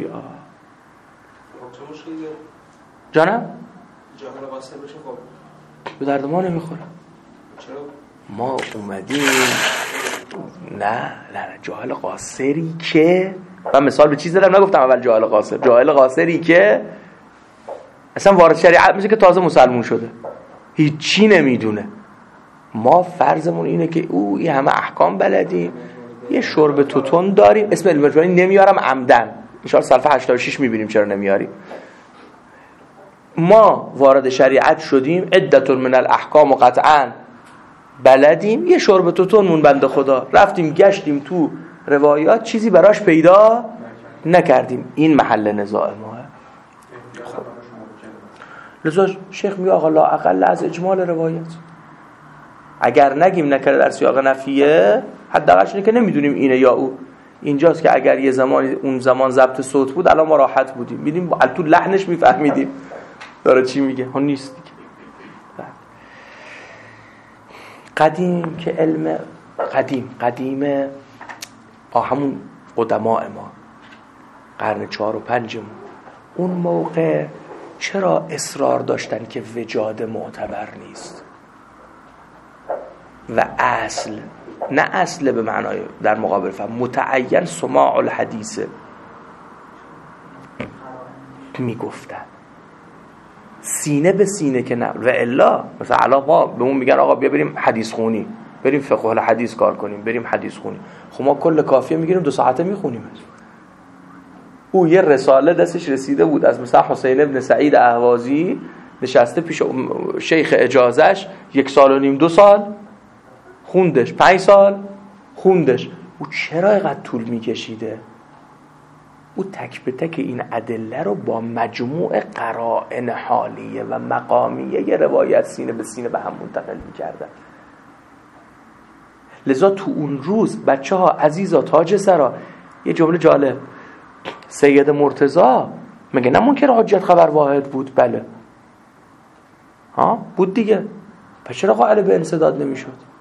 چه مشکلی جانم؟ جاهل قاصر بشه خب به درد ما نمیخوره. چرا؟ ما اومدیم نه نه نه جاهل قاصری که من مثال به چیز دادم، نگفتم اول جاهل قاصر، جاهل قاصری که اصلا وارد شریعت میشه که تازه مسلمون شده، هیچی نمیدونه. ما فرضمون اینه که او این همه احکام بلدیم، یه شرب توتون داریم، اسم علم مجموعی نمیارم عمدن، ان شاء الله صفحه هشتاد و شش میبینیم چرا نمیاریم. ما وارد شریعت شدیم، عدتون من الاحکام و قطعاً بلدیم، یه شرب توتونمون بنده خدا رفتیم گشتیم تو روایات چیزی براش پیدا نکردیم. این محل نزاع ماه. خب لذا شیخ میگه آقا لا اقل از اجمال روایت، اگر نگیم نکره در سیاق نفیه، حداقلش اینه که نمیدونیم اینه یا او. اینجاست که اگر یه زمانی اون زمان ضبط صوت بود الان ما راحت بودیم، میدیم تو لحنش میفهمیدیم داره چی میگه. ها نیست دیگه. قدیم که علم قدیم قدیم آه همون قدماء ما قرن چهار و پنجمون، اون موقع چرا اصرار داشتن که وجاده معتبر نیست و اصل، نه اصل به معنای در مقابل فهم، متعین سماع الحدیثه میگفتن سینه به سینه که نه. و الا مثلا الان ما به اون میگن آقا بیا بریم حدیث خونی، بریم فقه الحدیث کار کنیم، بریم حدیث خونی. خب ما کل کافیه میگیریم دو ساعته میخونیم. او یه رساله دستش رسیده بود از مثلا حسین ابن سعید اهوازی، نشسته پیش شیخ اجازش، یک سال و نیم دو سال خوندش، پنج سال خوندش. او چرا اینقدر طول میکشیده؟ او تک به تک این ادله رو با مجموع قرائن حالیه و مقامیه یه روایت سینه به سینه به هم منتقل میکردن. لذا تو اون روز بچه ها عزیزا تاج سرا، یه جمله جالب، سید مرتضی مگه نه منکر حجت خبر واحد بود؟ بله ها بود دیگه، پس چرا قائل به انسداد نمیشد؟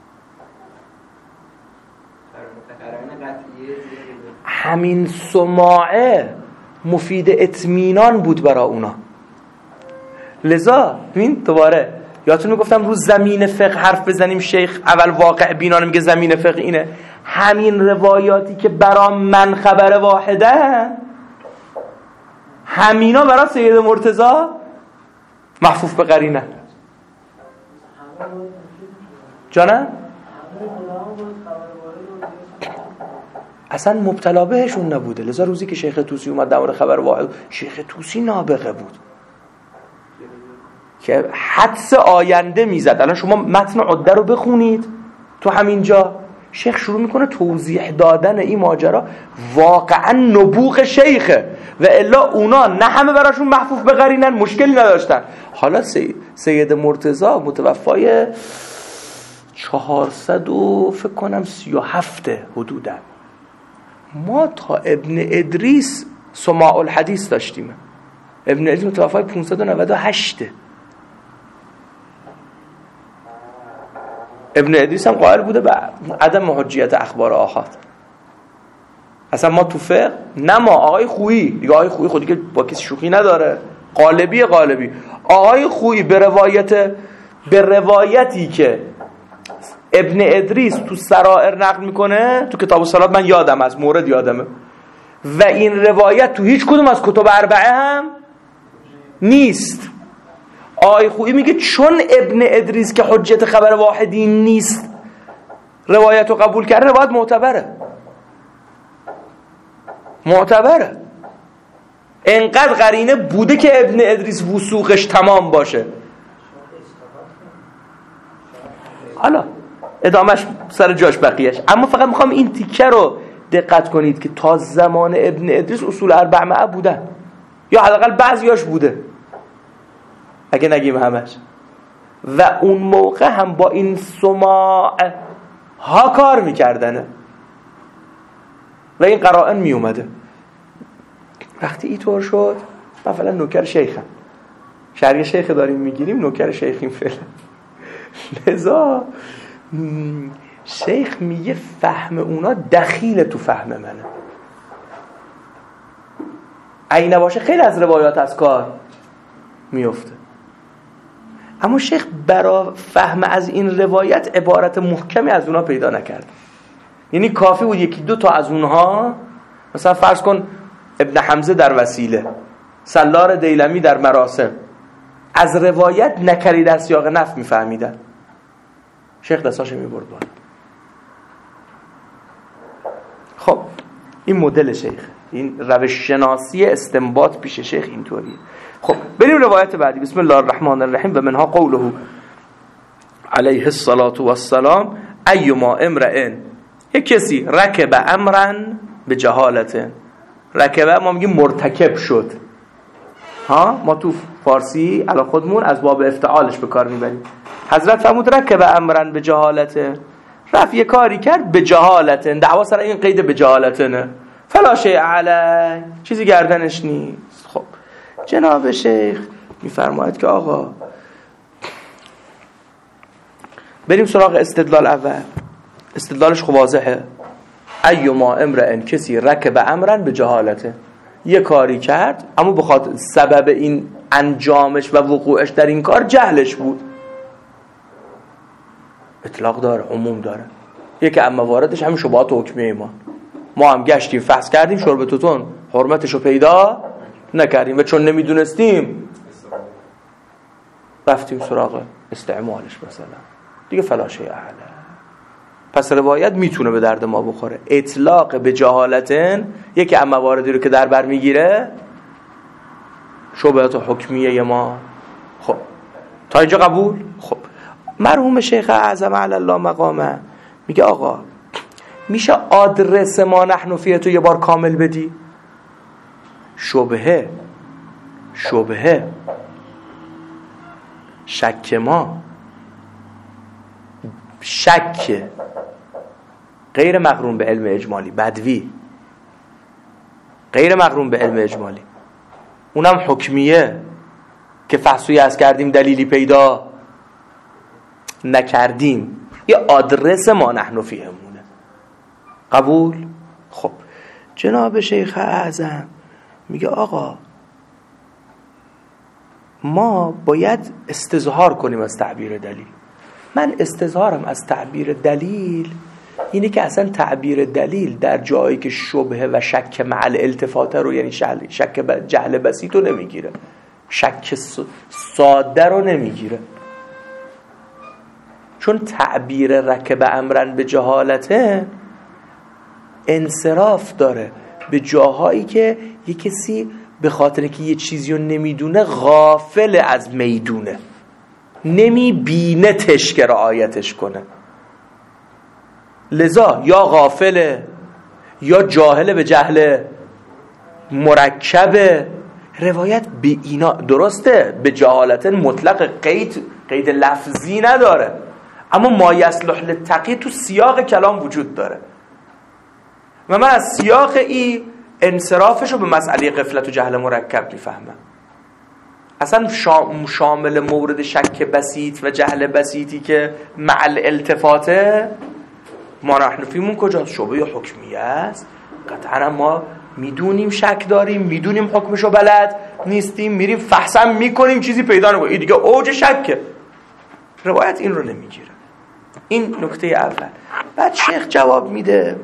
همین سماعه مفید اطمینان بود برای اونا. لذا ببین دوباره یادتون میگفتم رو زمین فقه حرف بزنیم، شیخ اول واقع بینانه میگه زمین فقه اینه. همین روایاتی که برای من خبر واحده، همینا برای سید مرتضی محفوف به قرینه. جانه؟ اصلا مبتلا بهشون نبوده. لذا روزی که شیخ طوسی اومد در مورد خبر واحد، شیخ طوسی نابغه بود که حدس آینده میزد. الان شما متن عده رو بخونید تو همینجا، شیخ شروع میکنه توضیح دادن این ماجرا. واقعا نبوغ شیخه و الا اونا نه همه براشون محفوف به قرینن، مشکلی نداشتن. حالا سی... سید مرتضی متوفای چهارصد و فکر کنم سی و هفته حدودا، ما تا ابن ادریس سماع الحدیث داشتیم. ابن ادریس متوفای پانصد و نود و هشت. ابن ادریس هم قائل بوده به عدم حجیت اخبار آحاد. اصلا ما تو فقه نه، ما آقای خویی دیگه، آقای خویی خودی که با کسی شوخی نداره، قالبی قالبی آقای خویی به روایت به روایتی که ابن ادریس تو سرائر نقل میکنه، تو کتاب الصلات من یادم از مورد یادمه، و این روایت تو هیچ کدوم از کتب اربعه هم نیست. آقای خویی میگه چون ابن ادریس که حجت خبر واحدی نیست روایت رو قبول کرده، روایت معتبره معتبره انقدر قرینه بوده که ابن ادریس وثوقش تمام باشه. حالا ادامش سر جاش بقیهش، اما فقط میخوام این تیکه رو دقت کنید که تا زمان ابن ادریس اصول اربعه بودن، یا حداقل بعضیاش بوده اگه نگیم همش، و اون موقع هم با این سماع ها کار میکردنه و این قرائن میومده. وقتی اینطور شد مثلا نوکر شیخم، شرح شیخ داریم میگیریم، نوکر شیخیم فعلا. لذا شیخ میگه فهم اونا دخیل تو فهم منه، اگه نباشه خیلی از روایات از کار میفته. اما شیخ برای فهم از این روایت عبارت محکمی از اونها پیدا نکرد. یعنی کافی بود یکی دو تا از اونها، مثلا فرض کن ابن حمزه در وسیله، سلار دیلمی در مراسم، از روایت نکری در سیاق نفی میفهمیدن، شیخ دستاش میبرد بالا. خب این مدل شیخ، این روش شناسی استنباط پیش شیخ اینطوریه. خب بریم روایت بعدی. بسم الله الرحمن الرحیم. و منها قوله علیه الصلاة والسلام ایما امرئ، یک کسی رکب امرن به جهالت، رکبه ما میگیم مرتکب شد، ها ما تو فارسی علی خودمون از باب افتعالش به کار میبریم. حضرت فرمود رکب امرن به جهالت، رفت یه کاری کرد به جهالت، دعوا سر این قید به جهالتنه، فلا شیء علی، چیزی گردنش نیست. خب جناب شیخ میفرماید که آقا بریم سراغ استدلال اول. استدلالش خب واضحه. ایما امرئ، کسی رکب امرن به جهالته، یه کاری کرد اما بخاطر سبب این انجامش و وقوعش در این کار جهلش بود. اطلاق داره، عموم داره. یکی از مواردش همین شبهات حکمیه ما ما هم گشتیم فحص کردیم، شرب توتون حرمتشو پیدا نکردیم و چون نمیدونستیم رفتیم سراغ استعمالش مثلا دیگه، فلا شیء علی. پس روایت میتونه به درد ما بخوره. اطلاق به جهالتن یکی از مواردی رو که در بر میگیره شبهات حکمیه ما. خب تا اینجا قبول؟ خب مرحوم شیخ اعظم علی الله مقامه میگه آقا میشه آدرس ما نحن فیه تو یه بار کامل بدی؟ شبهه شبهه شک ما شک غیر مقرون به علم اجمالی، بدوی غیر مقرون به علم اجمالی، اونم حکمیه که فحصوی از کردیم دلیلی پیدا نکردیم، یه آدرس ما نحن فیه مونه. قبول؟ خب جناب شیخ اعظم میگه آقا ما باید استظهار کنیم از تعبیر دلیل. من استظهارم از تعبیر دلیل اینه که اصلا تعبیر دلیل در جایی که شبهه و شک مع الالتفات رو، یعنی شک جهل بسیط رو نمیگیره، شک ساده رو نمیگیره، چون تعبیر رکب امرن به جهالته انصراف داره به جاهایی که یه کسی به خاطر که یه چیزی رو نمیدونه غافل از میدونه، نمیبینه تش که رعایتش کنه. لذا یا غافله یا جاهل به جهل مرکبه. روایت به اینا درسته به جهالت مطلق قید قید لفظی نداره، اما ما یصلح للتقی تو سیاق کلام وجود داره و من از سیاق ای انصرافشو به مسئله غفلت و جهل مرکب میفهمم. اصلا شامل مورد شک بسیط و جهل بسیطی که مع الالتفاته ما نحن فیمون کجاست؟ شعبه حکمیه است. قطعا ما میدونیم شک داریم، میدونیم حکمشو بلد نیستیم، میریم فحصا میکنیم چیزی پیدا نکنیم، این دیگه اوج شکه. روایت این رو نمیگیره. این نکته اول. بعد شیخ جواب میده،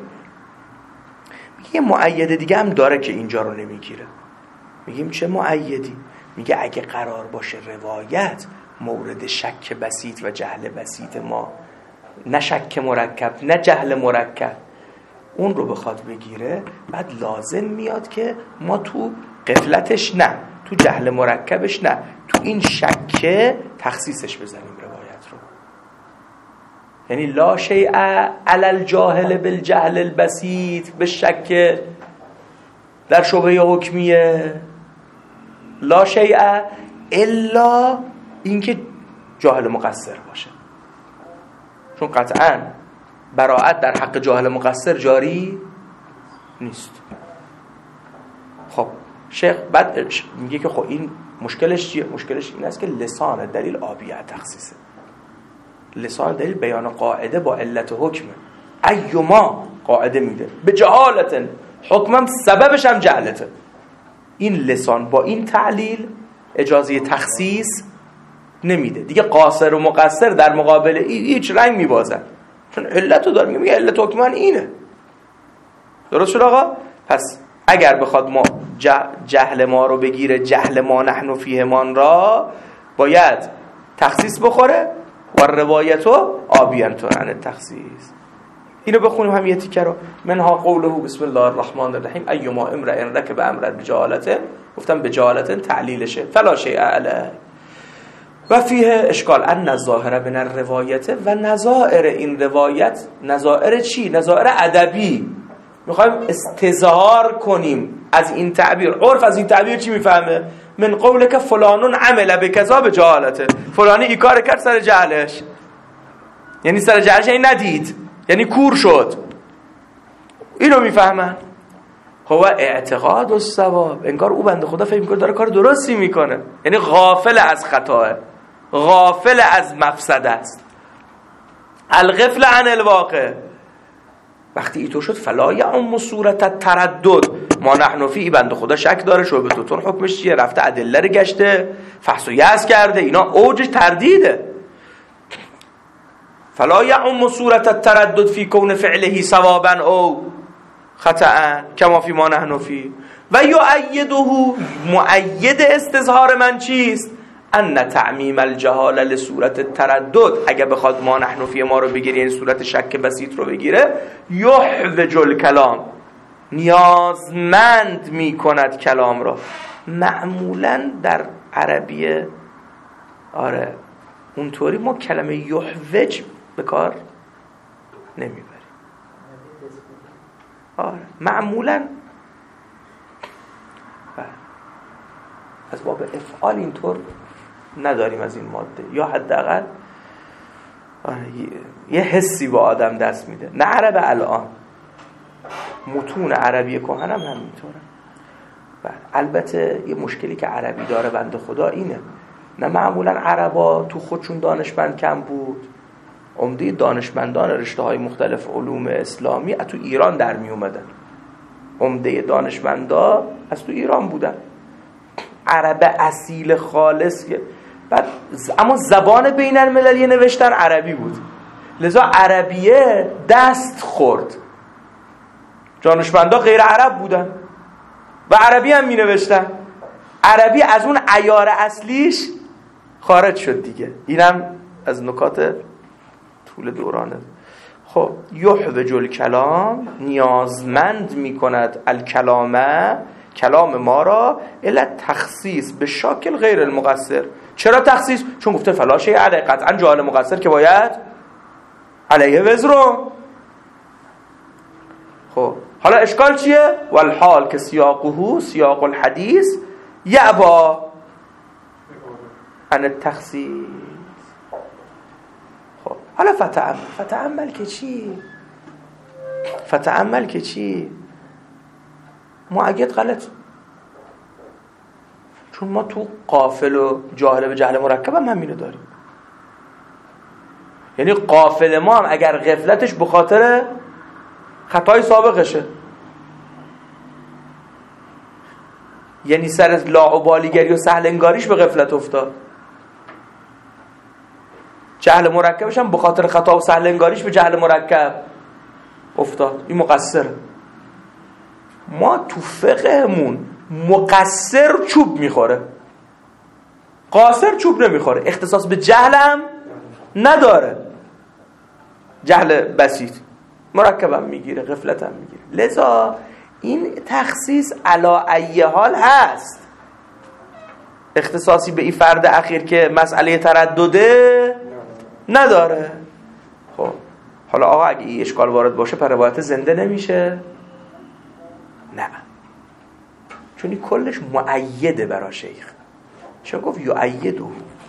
میگه یه مؤید دیگه هم داره که اینجا رو نمیگیره. میگیم چه مؤیدی؟ میگه اگه قرار باشه روایت مورد شک بسیط و جهل بسیط ما، نه شک مرکب نه جهل مرکب، اون رو بخواد بگیره، بعد لازم میاد که ما تو غفلتش نه، تو جهل مرکبش نه، تو این شک تخصیصش بزنیم روایت رو. یعنی لا شیء علی الجاهل بالجهل البسیط، به شک در شبهه حکمیه لا شیء الا اینکه جاهل مقصر باشه، چون قطعاً براءت در حق جاهل مقصر جاری نیست. خب شیخ بعد میگه که خب این مشکلش چیه؟ مشکلش این است که لسان دلیل آبیه تخصیصه. لسان دلیل بیان قاعده با علت حکمه. ایما قاعده میده به جهالت حکمم سببش هم جهلته. این لسان با این تعلیل اجازه تخصیص نمیده دیگه. قاصر و مقصر در مقابل هیچ رنگ میبازن، چون علتو داره. میگه علت حکمان اینه. درست شد آقا؟ پس اگر بخواد ما جهل ما رو بگیره، جهل ما نحن فیهمان را باید تخصیص بخوره و روایتو آبیانتون عن تخصیص. اینو بخونیم هم یه تیکه رو. منها قوله بسم الله الرحمن الرحیم ایما امرئ رکب امرا بجهالت، گفتم بجهالت تعلیلشه فلا شیء علیه و فیه اشکال ان الظاهر من الروایت و نظائر این روایت. نظائر چی؟ نظائر ادبی. میخوایم استظهار کنیم از این تعبیر. عرف از این تعبیر چی میفهمه؟ من قوله که فلانون عمل به کذا به جهالته، فلانی این کار کرد سر جهلش، یعنی سر جهلش یعنی ندید، یعنی کور شد. اینو میفهمن. هو اعتقاد الصواب، انگار او بنده خدا فکر میکنه داره کار درستی میکنه، یعنی غافل از خطاه، غافل از مفسد است. الغفل عن الواقع. وقتی اینطور شد فلا یعم صورت التردد، ما نحن فی، بنده خدا شک داره شعبه توتون حکمش چیه، رفته ادله رو گشته فحص و یأس کرده، اینا اوج تردیده. فلا یعم صورت التردد فی کون فعله ثوابا او خطأ کما فی ما نحن فی و یؤیده. مؤید استظهار من چیست؟ ان تعمیم الجهال لصورت التردد. اگه بخواد ما نحن فی ما رو بگیره، یعنی صورت شک بسیط رو بگیره، یحوج الکلام، نیازمند میکند کلام را. معمولا در عربیه آره اونطوری ما کلمه یحوج به کار نمیبریم. آره معمولا از باب افعال اینطور نداریم از این ماده، یا حداقل یه حسی با آدم دست میده. نه عرب الان، متون عربی کهن هم همینطوره. البته یه مشکلی که عربی داره بنده خدا اینه، نه معمولا عربا تو خودشون دانشمند کم بود، عمده دانشمندان رشته های مختلف علوم اسلامی از تو ایران در می اومدن. عمده دانشمندا از تو ایران بودن، عرب اصیل خالص. بعد اما زبان بین المللی نوشتن عربی بود، لذا عربیه دست خورد. دانشمندا غیر عرب بودن و عربی هم می نوشتن. عربی از اون عیار اصلیش خارج شد دیگه. اینم از نکات طول دورانه. خب یحوج الکلام، نیازمند می کند الکلامه، کلام ما را، الا تخصیص به شاکل غیر المقصر. چرا تخصیص؟ چون گفته فلا شیء علیه، قطعا جاهل مقصر که باید علیه وزرون. خب حالا اشکال چیه؟ والحال که سیاقه سیاق الحدیث یعبا عن التخصیص. خب حالا فتعمل فتعمل که چی؟ فتعمل که چی؟ مؤید غلط، چون ما تو قافل و جاهل به جهل مرکب هم همینو داریم. یعنی قافل ما هم اگر غفلتش به خاطر خطای سابقشه، یعنی سر لاابالیگری و سهل انگاریش به غفلت افتاد، جهل مرکبش هم به خاطر خطا و سهل انگاریش به جهل مرکب افتاد، این مقصر. ما تو فقهمون مقصر چوب میخوره، قاصر چوب نمیخوره، اختصاص به جهل هم نداره، جهل بسیط، مرکب هم میگیره، غفلت هم میگیره. لذا این تخصیص علا ای حال هست، اختصاصی به این فرد اخیر که مسئله تردده نداره. خب حالا آقا اگه این اشکال وارد باشه پر روایت زنده نمیشه؟ نه، چون این کلش مؤیده برای شیخ. شیخ گفت یؤیده،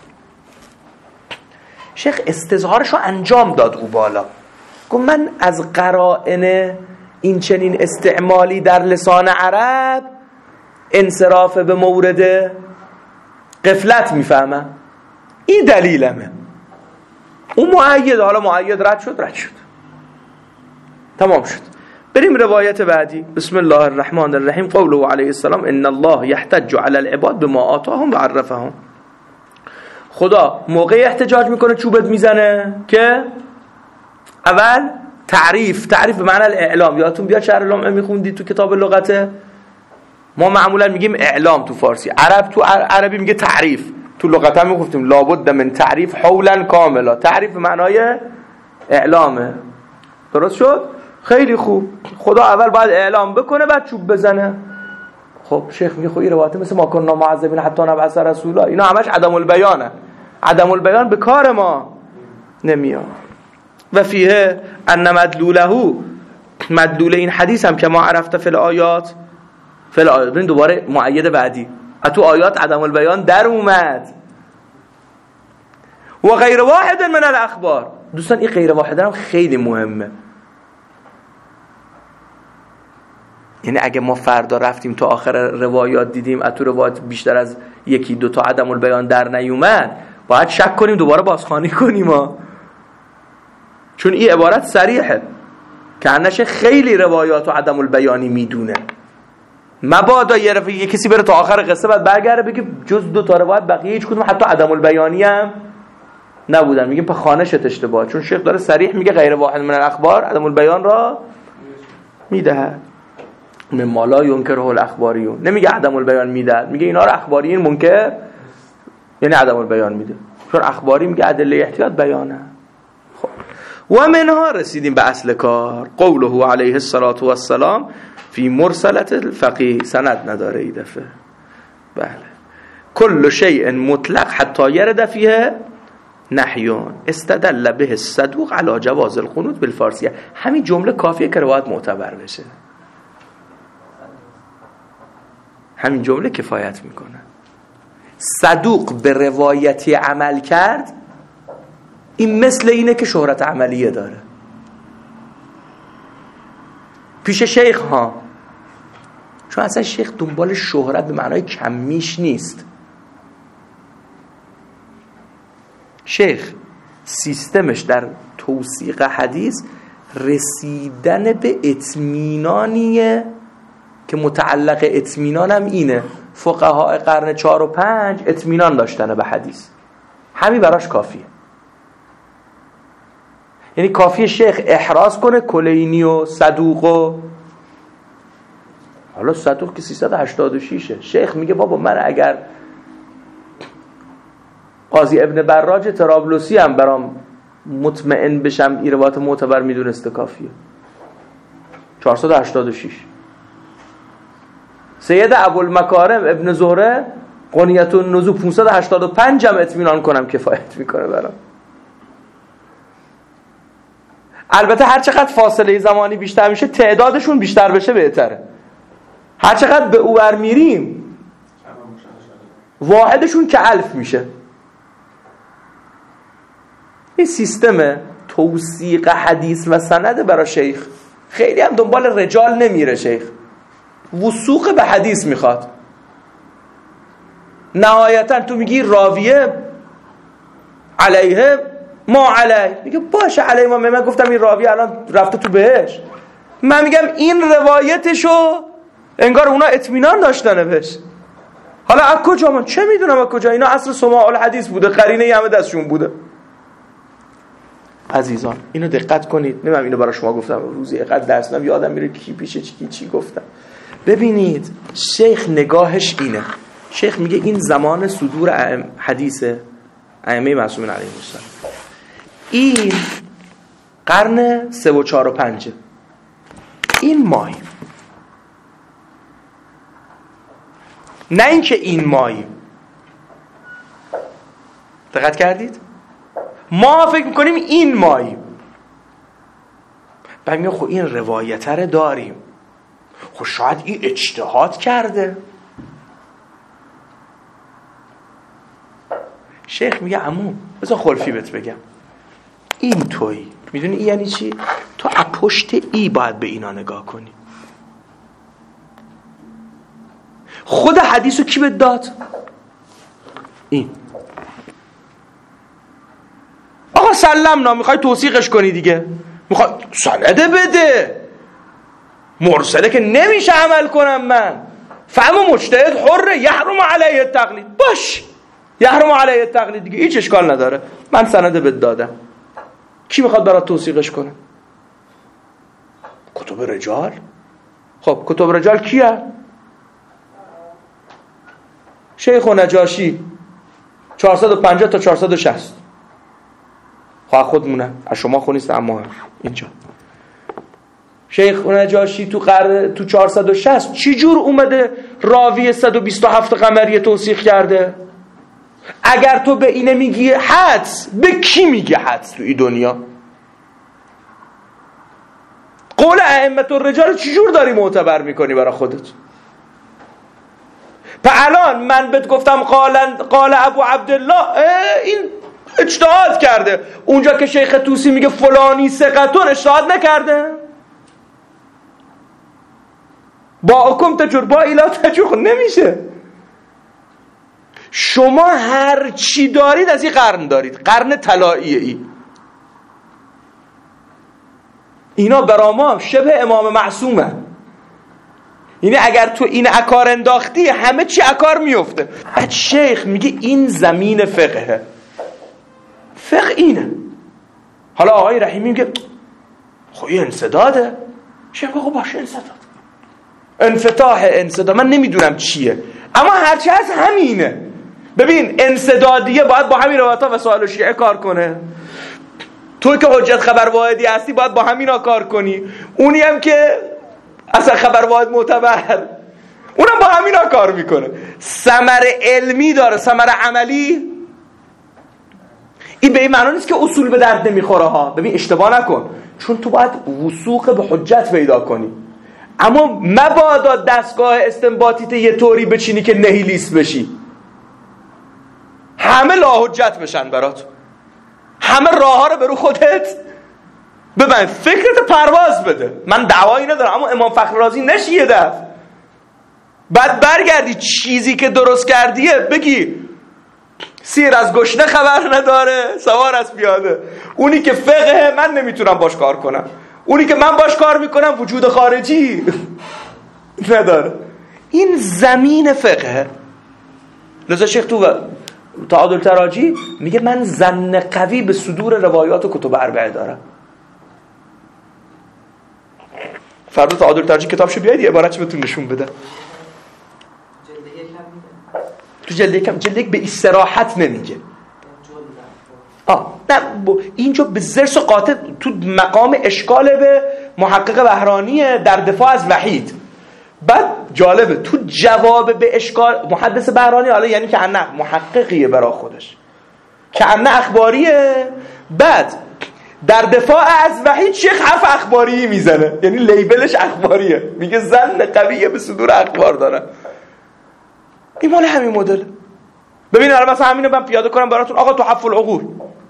شیخ استظهارشو انجام داد او بالا، گفت من از قرائن این چنین استعمالی در لسان عرب انصراف به مورد غفلت میفهمم، این دلیلمه. اون مؤید، حالا مؤید رد شد رد شد تمام شد. بریم روایت بعدی. بسم الله الرحمن الرحیم. قوله علیه السلام ان الله یحتج علی العباد بما آتاهم و عرفهم. خدا موقع احتجاج میکنه چوبت میزنه که اول تعریف، تعریف به معنی الاعلام. یادتون بیاد شرح لمعه میخوندی تو کتاب لغته؟ ما معمولا میگیم اعلام تو فارسی، عرب تو عربی میگه تعریف. تو لغت هم میگفتیم لابد من تعریف حولا کاملا، تعریف به معنای اعلامه. درست شد؟ خیلی خوب. خدا اول باید اعلام بکنه بعد چوب بزنه. خب شیخ میگه خب این روایت مثل ما کنا معذبین حتی نبعث رسولا، اینا همش عدم البیانه، عدم البیان به کار ما نمیاد. و فیه ان مدلوله، مدلول این حدیث هم که ما عرفته فی الآیات، فی الآیات دوباره مؤید بعدی تو آیات عدم البیان در اومد. و غیر واحد من الاخبار. دوستان این غیر واحد هم خیلی مهمه. یعنی اگه ما فردا رفتیم تا آخر روایات دیدیم از تو روایات بیشتر از یکی دو تا عدم البیان در نیومد، باید شک کنیم دوباره بازخوانی کنیم ها. چون این عبارت صریحه که انشه خیلی روایات و عدم البیانی میدونه. مبادا یه رفت یه کسی بره تا آخر قصه بعد برگره بگه جز دو تا روایت بقیه هیچ کدوم حتی عدم البیانی هم نبودن، میگیم په خانشت اشتباه. چون شیخ داره صریح میگه غیر واحد من الاخبار عدم البیان را میده. من مالا ینکره الاخباریون، نمیگه عدم البیان میده، میگه اینا رو اخباریین منکر یعنی عدم البیان میده، چون اخباری میگه ادله احتیاط بیانه. خب و منها رسیدیم به اصل کار. قوله علیه الصلاة والسلام فی مرسلت الفقیه، سند نداره ای دفعه. بله. کل شیء مطلق حتی یرد فیه نحیون استدل به الصدوق علی جواز القنوت بالفارسیه. همین جمله کافیه که روایت معتبر بشه، همین جمله کفایت میکنه. صدوق به روایتی عمل کرد، این مثل اینه که شهرت عملیه داره پیش شیخ ها، چون اصلا شیخ دنبال شهرت به معنای کمیش نیست. شیخ سیستمش در توثیق حدیث رسیدن به اطمینانیه که متعلق اطمینان هم اینه. فقهای قرن چهار و پنج اطمینان داشتن به حدیث، همین براش کافیه. یعنی کافیه شیخ احراز کنه کلینی و صدوق و حالا صدوق که سیصد و هشتاد و شش، شیخ میگه بابا من اگر قاضی ابن براج طرابلسی هم برام مطمئن بشم این روایت معتبر میدونسته کافیه. چهارصد و هشتاد و شش. سید ابوالمکارم ابن زهره قنیت النزول پانصد و هشتاد و پنج هم اطمینان کنم کفایت میکنه برام. البته هر چقدر فاصله زمانی بیشتر میشه تعدادشون بیشتر بشه بهتره. هر چقدر به اوور میریم واحدشون که الف میشه. این سیستم توثیق حدیث و سند برای شیخ خیلی هم دنبال رجال نمیره. شیخ وثوق به حدیث میخواد. نهایتا تو میگی راویه علیه ما علیه، میگه باشه علیه ما. من گفتم این راویه الان رفته تو بهش، من میگم این روایتشو انگار اونا اطمینان داشتنه بهش. حالا از کجا من چه میدونم از کجا؟ اینا اصل سماع الحدیث بوده، قرینه همه دستشون بوده. عزیزان اینو دقت کنید. نمیدونم اینو برای شما گفتم روزی اینقدر درس دادم یادم میره کی پیشه چی چی گفتم. ببینید شیخ نگاهش اینه. شیخ میگه این زمان صدور حدیث ائمه معصومین علیهم السلام، این قرن سه و چهار و پنجه، این ماهی، نه اینکه این ماهی. دقت کردید؟ ما فکر میکنیم این ماهی. بعد میگه خب این روایت رو داریم، خب شاید این اجتهاد کرده. شیخ میگه عمو بذار خلفی بهت بگم، این تویی. میدونی این یعنی چی؟ تو از پشت ای باید به اینا نگاه کنی. خود حدیثو کی بهت داد؟ این. آقا سلمنا میخوای توثیقش کنی دیگه، میخوای سنده بده. مرسله که نمیشه عمل کنم من. فهم مجتهد حره یحرم علیه التقلید. باش یحرم علیه التقلید دیگه، هیچ اشکال نداره. من سنده بهت دادم، کی میخواد برات توثیقش کنه؟ کتب رجال. خب کتب رجال کیه؟ شیخ و نجاشی چهارصد و پنجاه تا چهارصد و شصت. خواه خودمونه از شما خونیست، اما اینجا شیخ و نجاشی تو قرن تو چهارصد و شصت چی جور اومده راوی صد و بیست و هفت قمری توثیق کرده؟ اگر تو به اینه میگی حدس، به کی میگی حدس تو این دنیا؟ قول ائمه الرجال چی جور داری معتبر میکنی برای خودت؟ و الان من بهت گفتم قال قال ابو عبدالله، این اجتهاد کرده. اونجا که شیخ طوسی میگه فلانی ثقتون، اجتهاد نکرده؟ با حکم تجور با اله تجور نمیشه. شما هر چی دارید از این قرن دارید، قرن طلایی. ای اینا برای ما شبه امام معصومه. یعنی اگر تو این اکار انداختی همه چی اکار میفته. بعد شیخ میگه این زمین فقهه. فقه اینه. حالا آقای رحیمی میگه خب این انسداده. شیخ بگو باشه انسداد، انفتاح انسداد، من نمیدونم چیه، اما هرچی هست همینه. ببین انسدادیه باید با همین روایت‌ها و سوال شیعه کار کنه. توی که حجت خبر واحدی هستی باید با همینا کار کنی. اونی هم که اصلا خبر واحد معتبر، اونم با همینا کار میکنه. ثمر علمی داره، ثمر عملی. این به این معنی نیست که اصول به درد نمیخوره ها. ببین اشتباه نکن، چون تو باید وثوق به حجت پیدا کنی، اما مبادا دستگاه استنباطیت یه طوری بچینی که نهیلیست بشی، همه لاحجت بشن برات، همه راه ها رو برو خودت ببین، فکرت پرواز بده. من دعوایی ندارم، اما امام فخر رازی نشی یه دفع بعد برگردی چیزی که درست کردیه بگی سیر از گشنه خبر نداره سوار از پیاده. اونی که فقه من نمیتونم باش کار کنم، اونی که من باش کار میکنم وجود خارجی نداره. این زمین فقه. لذا شیخ تو تعادل تراجی میگه من ظن قوی به صدور روایات و کتب اربعه دارم. فردا تعادل تراجی کتابشو بیاید یه عبارتش بهتون نشون بده. تو جلد یکم، جلد یک به استراحت نمیگه. آه نه اینجا به زرس و قاطع تو مقام اشکال به محقق بهرانی در دفاع از وحید. بعد جالبه تو جواب به اشکال محدث بهرانی، حالا یعنی که نه محققیه برای خودش، که نه اخباریه. بعد در دفاع از وحید شیخ حرف اخباری میزنه، یعنی لیبلش اخباریه، میگه زن قویه به صدور اخبار داره. این مال همین مدل. ببین الان مثلا همینو من پیاده کنم براتون. آقا تحف العقول،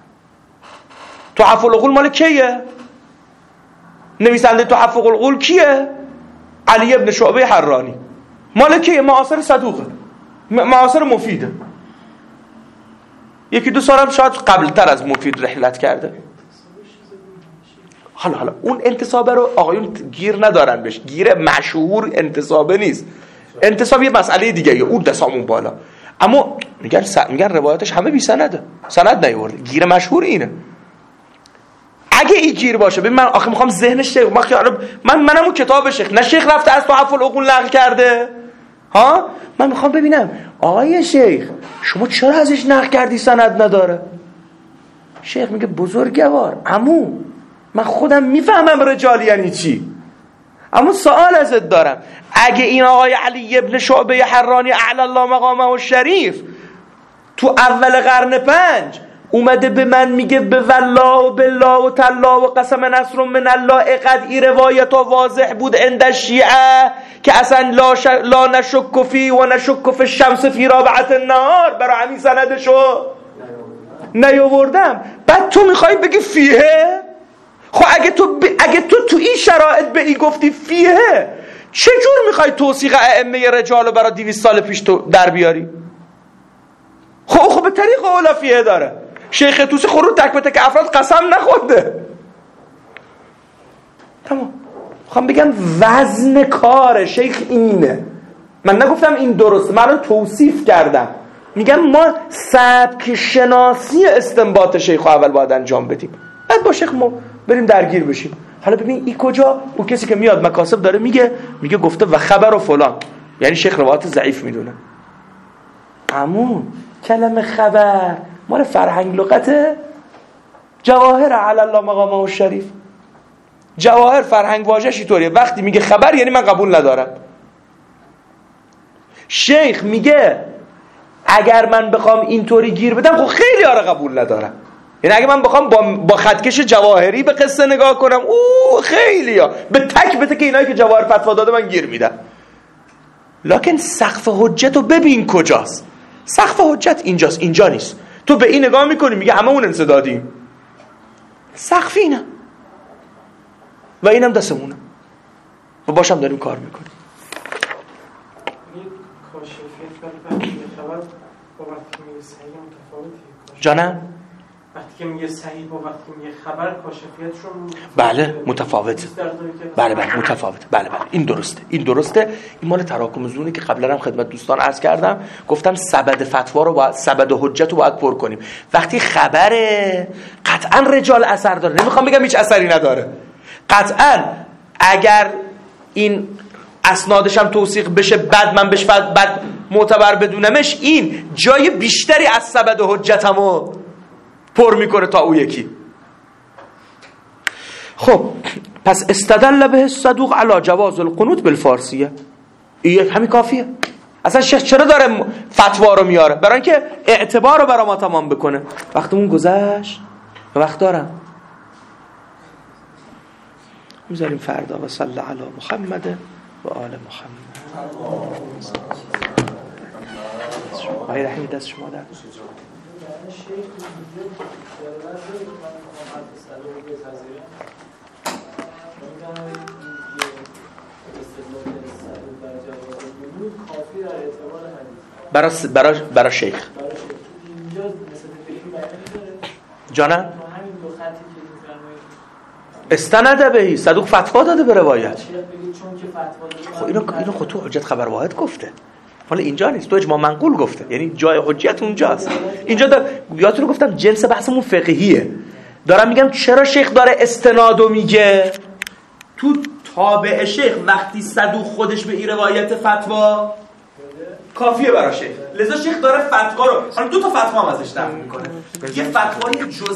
تحف العقول مال کیه؟ نویسنده تحف العقول کیه؟ علی ابن شعبه حرانی. مال کیه؟ معاصر صدوقه، معاصر مفیده. یکی دو سالم شاید قبل تر از مفید رحلت کرده. حالا حالا اون انتصابه رو آقایون گیر ندارن بهش، گیر مشهور انتصابه نیست. انتصاب یه مسئله دیگه، اون دستامون بالا. اما میگن س... میگن روایتش همه بی سنده، سند نیورده. گیر مشهور اینه. اگه این گیر باشه، ببین من آخه میخوام ذهنش شیخ، من من منم اون کتاب شیخ، نه شیخ رفته از تحف العقول نقل کرده ها، من میخوام ببینم آقای شیخ شما چرا ازش نقل کردی سند نداره؟ شیخ میگه بزرگوار عمو من خودم میفهمم رجال یعنی چی، اما سوال ازت دارم. اگه این آقای علی ابن شعبه حرانی اعلی الله مقامه و شریف تو اول قرن پنج اومده به من میگه به والله و بالله و تالله و قسم نصر من الله، قد این روایت ها واضح بود عند شیعه که اصلا لا, ش... لا نشک فی و نشک فی الشمس فی رابعه النهار، برای همین سندشو نیاوردم. بعد تو میخوای بگی فیه؟ خب اگه تو ب... اگه تو تو این شرایط به این گفتی فیه، چجور میخوای توثیق ائمه رجالو برای دویست سال پیش تو در بیاری؟ خب خب به طریق اولا فیه داره. شیخ توسی خورو تک به تک افراد قسم نخورده. تمام. میخوام بگم وزن کار شیخ اینه. من نگفتم این درسته، من توصیف کردم. میگم ما سبک شناسی استنباط شیخ اول باید انجام بدیم، بعد با شیخ ما بریم درگیر بشیم. حالا ببین این کجا، او کسی که میاد مکاسب داره میگه میگه گفته و خبر و فلان، یعنی شیخ روایت ضعیف میدونه. عمو کلمه خبر مال فرهنگ لغته. جواهر علی الله مقامه و شریف، جواهر فرهنگ واژه‌ش اینطوریه، وقتی میگه خبر یعنی من قبول ندارم. شیخ میگه اگر من بخوام اینطوری گیر بدم خب خیلی ها رو قبول ندارم، یعنی اگه من بخوام با, با خطکش جواهری به قصه نگاه کنم او خیلی ها به تک به تک اینایی که جواهر فتوا داده من گیر میدم. لکن سقف حجت رو ببین کجاست. سقف حجت اینجاست، اینجا نیست. تو به این نگاه میکنی میگه همه اون انسدادیم، سقف اینه و اینم دستمونه و باشم داریم کار میکنیم. جانم وقتی که میگه صحیح با وقتی میگه خبر کاشفیتشون بله متفاوته. بله بله متفاوته. بله بله این درسته، این درسته. این مال تراکم زونه که قبلا هم خدمت دوستان عرض کردم، گفتم سبد فتوا رو باید، سبد حجت رو باید پر کنیم. وقتی خبره قطعا رجال اثر داره، نمیخوام بگم هیچ اثری نداره، قطعا اگر این اسنادش هم توثیق بشه بعد من بهش بعد معتبر بدونمش، این جای بیشتری از سبد حجتمو پر میکنه تا او یکی. خب پس استدل به صدوق علی جواز القنوت بالفارسیه، این همین کافیه. اصلا شیخ چرا داره فتوا رو میاره؟ برای اینکه اعتبار رو برای ما تمام بکنه. وقتمون گذشت، وقت دارم میذاریم فردا. و صلی علی محمد و آل محمد. آقای رحیمی دست شما در برای برای برای شیخ جانم استنده بهی صدوق فتوا داده به روایت. خب اینو اینو خود تو حجت خبر واحد گفته، حالا اینجا نیست، تو اجماع منقول گفته، یعنی جای حجت اونجاست. اینجا دا... یادتون گفتم جنس بحثمون فقهیه. دارم میگم چرا شیخ داره استنادو میگه. تو تابع شیخ وقتی صدوق خودش به این روایت فتوا کافیه برای شیخ، لذا شیخ داره فتوا رو، حالا دو تا فتوا هم ازش نقل میکنه. یه فتوای جزئی